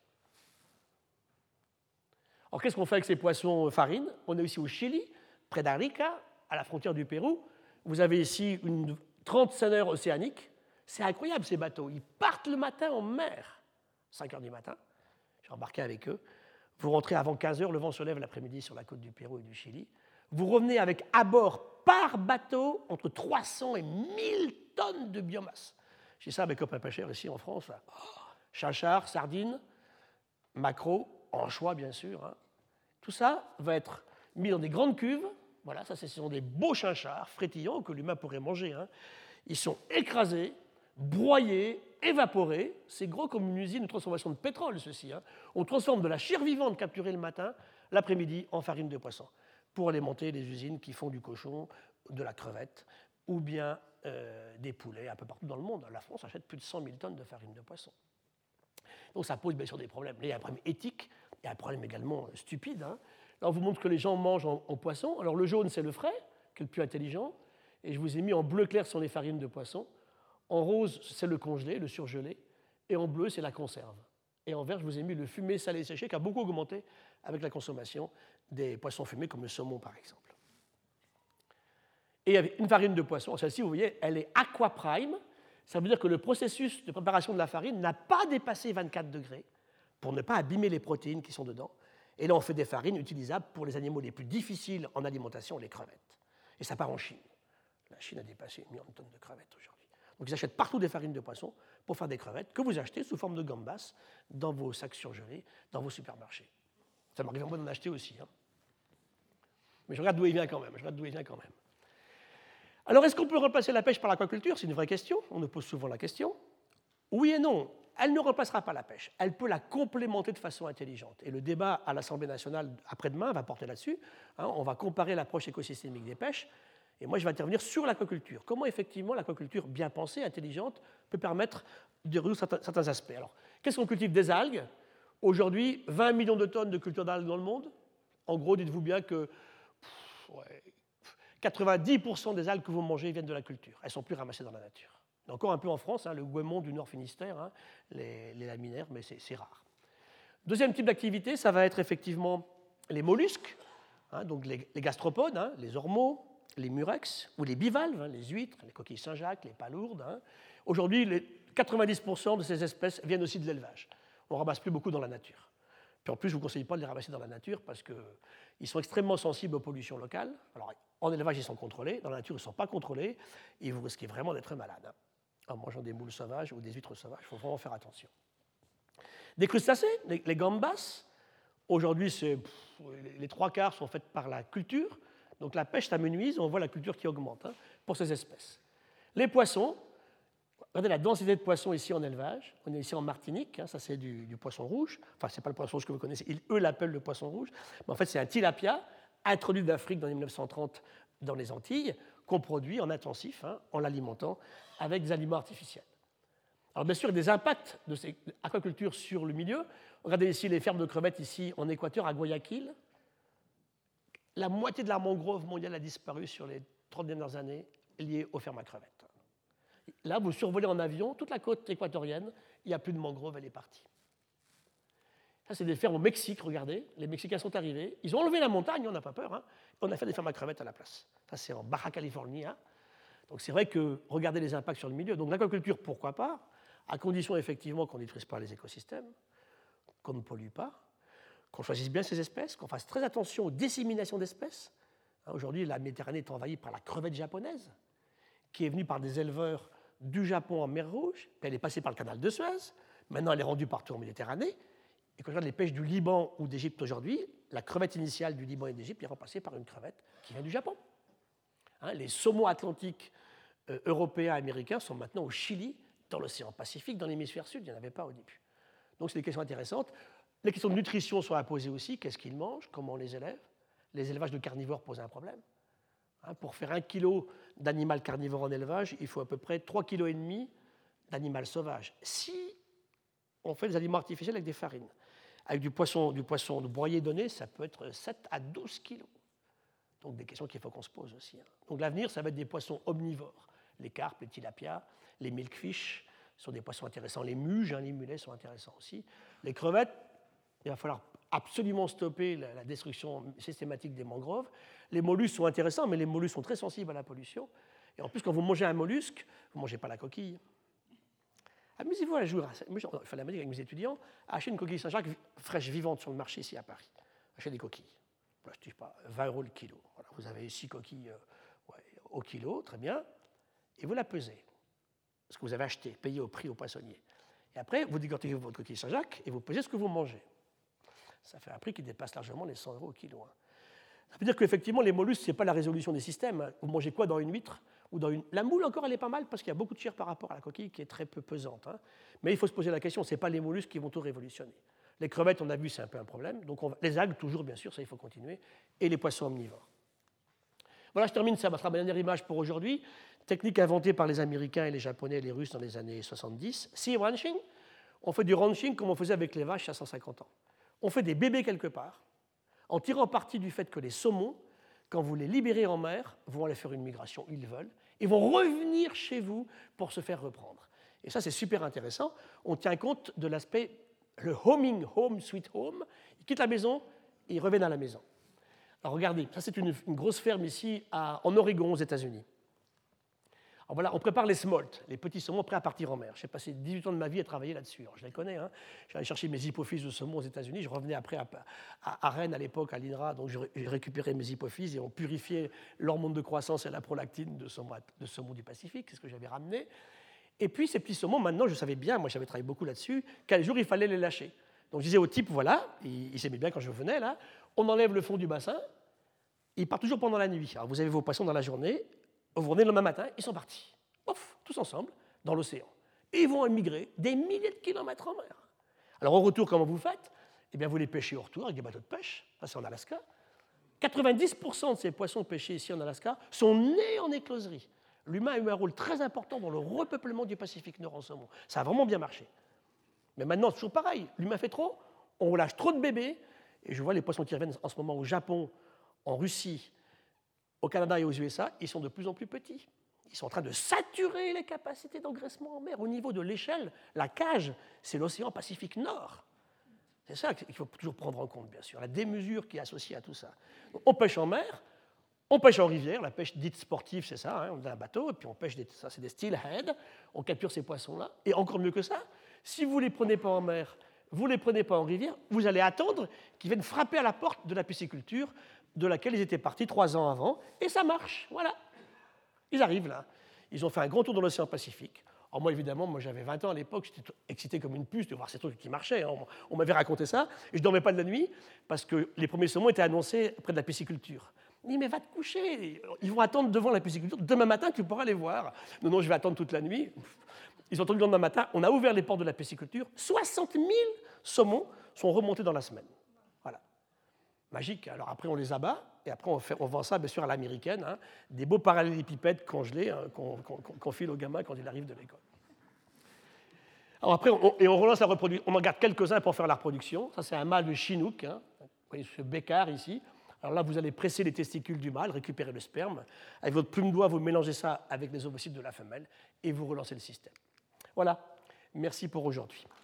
Alors, qu'est-ce qu'on fait avec ces poissons farines? On est ici au Chili, près d'Arica, à la frontière du Pérou. Vous avez ici une trente seineurs océaniques. C'est incroyable, ces bateaux. Ils partent le matin en mer, cinq heures du matin. J'ai embarqué avec eux. Vous rentrez avant quinze heures, le vent se lève l'après-midi sur la côte du Pérou et du Chili. Vous revenez avec à bord, par bateau, entre trois cents et mille tonnes de biomasse. J'ai ça avec copains pêcheurs ici en France. Là. Oh, chachard, sardines, maquereaux, anchois bien sûr. Hein. Tout ça va être mis dans des grandes cuves. Voilà, ça, ce sont des beaux chinchards frétillants que l'humain pourrait manger. Hein. Ils sont écrasés, broyés, évaporés. C'est gros comme une usine de transformation de pétrole, ceci. Hein. On transforme de la chair vivante capturée le matin, l'après-midi, en farine de poisson, pour alimenter les usines qui font du cochon, de la crevette, ou bien euh, des poulets un peu partout dans le monde. La France achète plus de cent mille tonnes de farine de poisson. Donc ça pose bien sûr des problèmes. Là, il y a un problème éthique, il y a un problème également stupide. Hein. Là, on vous montre que les gens mangent en, en poisson. Alors le jaune, c'est le frais, qui est le plus intelligent. Et je vous ai mis en bleu clair, ce sont les farines de poisson. En rose, c'est le congelé, le surgelé. Et en bleu, c'est la conserve. Et en vert, je vous ai mis le fumé salé séché, qui a beaucoup augmenté avec la consommation des poissons fumés, comme le saumon, par exemple. Et avec une farine de poisson, celle-ci, vous voyez, elle est aquaprime. Ça veut dire que le processus de préparation de la farine n'a pas dépassé vingt-quatre degrés pour ne pas abîmer les protéines qui sont dedans. Et là, on fait des farines utilisables pour les animaux les plus difficiles en alimentation, les crevettes. Et ça part en Chine. La Chine a dépassé un million de tonnes de crevettes aujourd'hui. Donc ils achètent partout des farines de poisson pour faire des crevettes que vous achetez sous forme de gambas dans vos sacs surgelés, dans vos supermarchés. Ça m'arrive moi d'en acheter aussi. Hein. Mais je regarde d'où il vient quand même. Je regarde d'où il vient quand même. Alors, est-ce qu'on peut remplacer la pêche par l'aquaculture? C'est une vraie question. On nous pose souvent la question. Oui et non. Elle ne remplacera pas la pêche. Elle peut la complémenter de façon intelligente. Et le débat à l'Assemblée nationale après-demain va porter là-dessus. Hein, on va comparer l'approche écosystémique des pêches. Et moi, je vais intervenir sur l'aquaculture. Comment, effectivement, l'aquaculture bien pensée, intelligente, peut permettre de résoudre certains, certains aspects. Alors, qu'est-ce qu'on cultive? Des algues. Aujourd'hui, vingt millions de tonnes de culture d'algues dans le monde. En gros, dites-vous bien que pff, ouais, quatre-vingt-dix pour cent des algues que vous mangez viennent de la culture. Elles ne sont plus ramassées dans la nature. Encore un peu en France, hein, le goémon du Nord Finistère, hein, les, les laminaires, mais c'est, c'est rare. Deuxième type d'activité, ça va être effectivement les mollusques, hein, donc les, les gastropodes, hein, les ormeaux, les murex, ou les bivalves, hein, les huîtres, les coquilles Saint-Jacques, les palourdes. Hein. Aujourd'hui, les quatre-vingt-dix pour cent de ces espèces viennent aussi de l'élevage. On ne ramasse plus beaucoup dans la nature. Puis en plus, je ne vous conseille pas de les ramasser dans la nature parce qu'ils sont extrêmement sensibles aux pollutions locales. Alors, en élevage, ils sont contrôlés. Dans la nature, ils ne sont pas contrôlés. Et vous risquez vraiment d'être malade. Hein. En mangeant des moules sauvages ou des huîtres sauvages, il faut vraiment faire attention. Des crustacés, les, les gambas. Aujourd'hui, c'est, pff, les, les trois quarts sont faits par la culture. Donc la pêche s'amenuise, on voit la culture qui augmente hein, pour ces espèces. Les poissons, regardez la densité de poissons ici en élevage. On est ici en Martinique, hein, ça c'est du, du poisson rouge. Enfin, ce n'est pas le poisson rouge que vous connaissez, ils, eux l'appellent le poisson rouge. Mais en fait, c'est un tilapia introduit d'Afrique dans les mille neuf cent trente dans les Antilles, qu'on produit en intensif, hein, en l'alimentant avec des aliments artificiels. Alors bien sûr, il y a des impacts de cette aquaculture sur le milieu. Regardez ici les fermes de crevettes ici en Équateur, à Guayaquil. La moitié de la mangrove mondiale a disparu sur les trente dernières années liées aux fermes à crevettes. Là, vous survolez en avion toute la côte équatorienne, il n'y a plus de mangrove, elle est partie. Ça, c'est des fermes au Mexique, regardez. Les Mexicains sont arrivés, ils ont enlevé la montagne, on n'a pas peur, hein, on a fait des fermes à crevettes à la place. Ça, c'est en Baja California. Donc c'est vrai que regardez les impacts sur le milieu. Donc l'aquaculture, pourquoi pas, à condition effectivement qu'on ne détruise pas les écosystèmes, qu'on ne pollue pas, qu'on choisisse bien ces espèces, qu'on fasse très attention aux disséminations d'espèces. Aujourd'hui, la Méditerranée est envahie par la crevette japonaise, qui est venue par des éleveurs du Japon en mer Rouge, puis elle est passée par le canal de Suez, maintenant elle est rendue partout en Méditerranée, et quand on regarde les pêches du Liban ou d'Égypte aujourd'hui, la crevette initiale du Liban et d'Égypte est remplacée par une crevette qui vient du Japon. Hein, les saumons atlantiques euh, européens et américains sont maintenant au Chili, dans l'océan Pacifique, dans l'hémisphère sud, il n'y en avait pas au début. Donc c'est des questions intéressantes. Les questions de nutrition sont à poser aussi, qu'est-ce qu'ils mangent, comment on les élève. Les élevages de carnivores posent un problème. Hein, pour faire un kilo d'animal carnivore en élevage, il faut à peu près trois virgule cinq kilos d'animal sauvage. Si on fait des aliments artificiels avec des farines, avec du poisson, du poisson broyé donné, ça peut être sept à douze kilos. Donc des questions qu'il faut qu'on se pose aussi. Hein. Donc l'avenir, ça va être des poissons omnivores. Les carpes, les tilapias, les milkfish sont des poissons intéressants. Les muges, hein, les mulets sont intéressants aussi. Les crevettes, il va falloir absolument stopper la, la destruction systématique des mangroves. Les mollusques sont intéressants, mais les mollusques sont très sensibles à la pollution. Et en plus, quand vous mangez un mollusque, vous ne mangez pas la coquille. Amusez-vous un jour, il fallait m'aider avec mes étudiants, à acheter une coquille Saint-Jacques fraîche, vivante sur le marché ici à Paris. Achetez des coquilles. Voilà, je ne dis pas, vingt euros le kilo. Voilà, vous avez six coquilles euh, ouais, au kilo, très bien. Et vous la pesez. Ce que vous avez acheté, payé au prix au poissonnier. Et après, vous décortiquez votre coquille Saint-Jacques et vous pesez ce que vous mangez. Ça fait un prix qui dépasse largement les cent euros au kilo. Hein. Ça veut dire qu'effectivement, les mollusques, ce n'est pas la résolution des systèmes. Vous mangez quoi dans une huître ou dans une... La moule, encore, elle est pas mal parce qu'il y a beaucoup de chair par rapport à la coquille qui est très peu pesante. Hein. Mais il faut se poser la question, ce n'est pas les mollusques qui vont tout révolutionner. Les crevettes, on a vu, c'est un peu un problème. Donc on va... Les algues, toujours, bien sûr, ça, il faut continuer. Et les poissons omnivores. Voilà, je termine, ça sera ma dernière image pour aujourd'hui. Technique inventée par les Américains et les Japonais et les Russes dans les années soixante-dix. Sea ranching, on fait du ranching comme on faisait avec les vaches il y a cent cinquante ans. On fait des bébés quelque part, en tirant parti du fait que les saumons, quand vous les libérez en mer, vont aller faire une migration, ils veulent, et vont revenir chez vous pour se faire reprendre. Et ça, c'est super intéressant. On tient compte de l'aspect, le homing, home, sweet home. Ils quittent la maison et ils reviennent à la maison. Alors regardez, ça c'est une, une grosse ferme ici à, en Oregon, aux États-Unis. Alors voilà, on prépare les smolts, les petits saumons prêts à partir en mer. J'ai passé dix-huit ans de ma vie à travailler là-dessus. Alors, je les connais. Hein. J'allais chercher mes hypophyses de saumon aux États-Unis. Je revenais après à, à, à Rennes à l'époque, à l'I N R A. Donc j'ai récupéré mes hypophyses et on purifiait l'hormone de croissance et la prolactine de saumon, de saumon du Pacifique. C'est ce que j'avais ramené. Et puis ces petits saumons, maintenant, je savais bien, moi j'avais travaillé beaucoup là-dessus, quel jour il fallait les lâcher. Donc je disais au type, voilà, il, il s'aimait bien quand je venais là, on enlève le fond du bassin, il part toujours pendant la nuit. Alors vous avez vos poissons dans la journée, vous revenez le lendemain matin, ils sont partis. Ouf, tous ensemble, dans l'océan. Et ils vont émigrer des milliers de kilomètres en mer. Alors au retour, comment vous faites? Eh bien vous les pêchez au retour avec des bateaux de pêche, ça c'est en Alaska. quatre-vingt-dix pour cent de ces poissons pêchés ici en Alaska sont nés en écloserie. L'humain a eu un rôle très important dans le repeuplement du Pacifique Nord en saumon. Ça a vraiment bien marché. Mais maintenant, c'est toujours pareil. L'humain fait trop, on lâche trop de bébés. Et je vois les poissons qui reviennent en ce moment au Japon, en Russie, au Canada et aux U S A, ils sont de plus en plus petits. Ils sont en train de saturer les capacités d'engraissement en mer. Au niveau de l'échelle, la cage, c'est l'océan Pacifique Nord. C'est ça qu'il faut toujours prendre en compte, bien sûr, la démesure qui est associée à tout ça. Donc, on pêche en mer, on pêche en rivière, la pêche dite sportive, c'est ça, hein, on a un bateau, et puis on pêche, des, ça c'est des steelhead, on capture ces poissons-là, et encore mieux que ça, si vous ne les prenez pas en mer, vous ne les prenez pas en rivière, vous allez attendre qu'ils viennent frapper à la porte de la pisciculture de laquelle ils étaient partis trois ans avant, et ça marche, voilà. Ils arrivent là, ils ont fait un grand tour dans l'océan Pacifique. Alors moi, évidemment, moi j'avais vingt ans à l'époque, j'étais excité comme une puce de voir ces trucs qui marchaient. Hein. On m'avait raconté ça, et je ne dormais pas de la nuit, parce que les premiers saumons étaient annoncés près de la pisciculture. Il dit, mais va te coucher. Ils vont attendre devant la pisciculture. Demain matin, tu pourras les voir. Non, non, je vais attendre toute la nuit. Ils ont attendu le lendemain matin. On a ouvert les portes de la pisciculture. soixante mille saumons sont remontés dans la semaine. Voilà. Magique. Alors après, on les abat. Et après, on, fait, on vend ça, bien sûr, à l'américaine. Hein, des beaux parallélépipèdes congelés hein, qu'on, qu'on, qu'on file au gamin quand il arrive de l'école. Alors après, on, et on relance la reproduction. On en garde quelques-uns pour faire la reproduction. Ça, c'est un mâle de Chinook. Hein. Vous voyez ce bécard ici. Alors là, vous allez presser les testicules du mâle, récupérer le sperme. Avec votre plume d'oie, vous mélangez ça avec les ovocytes de la femelle et vous relancez le système. Voilà. Merci pour aujourd'hui.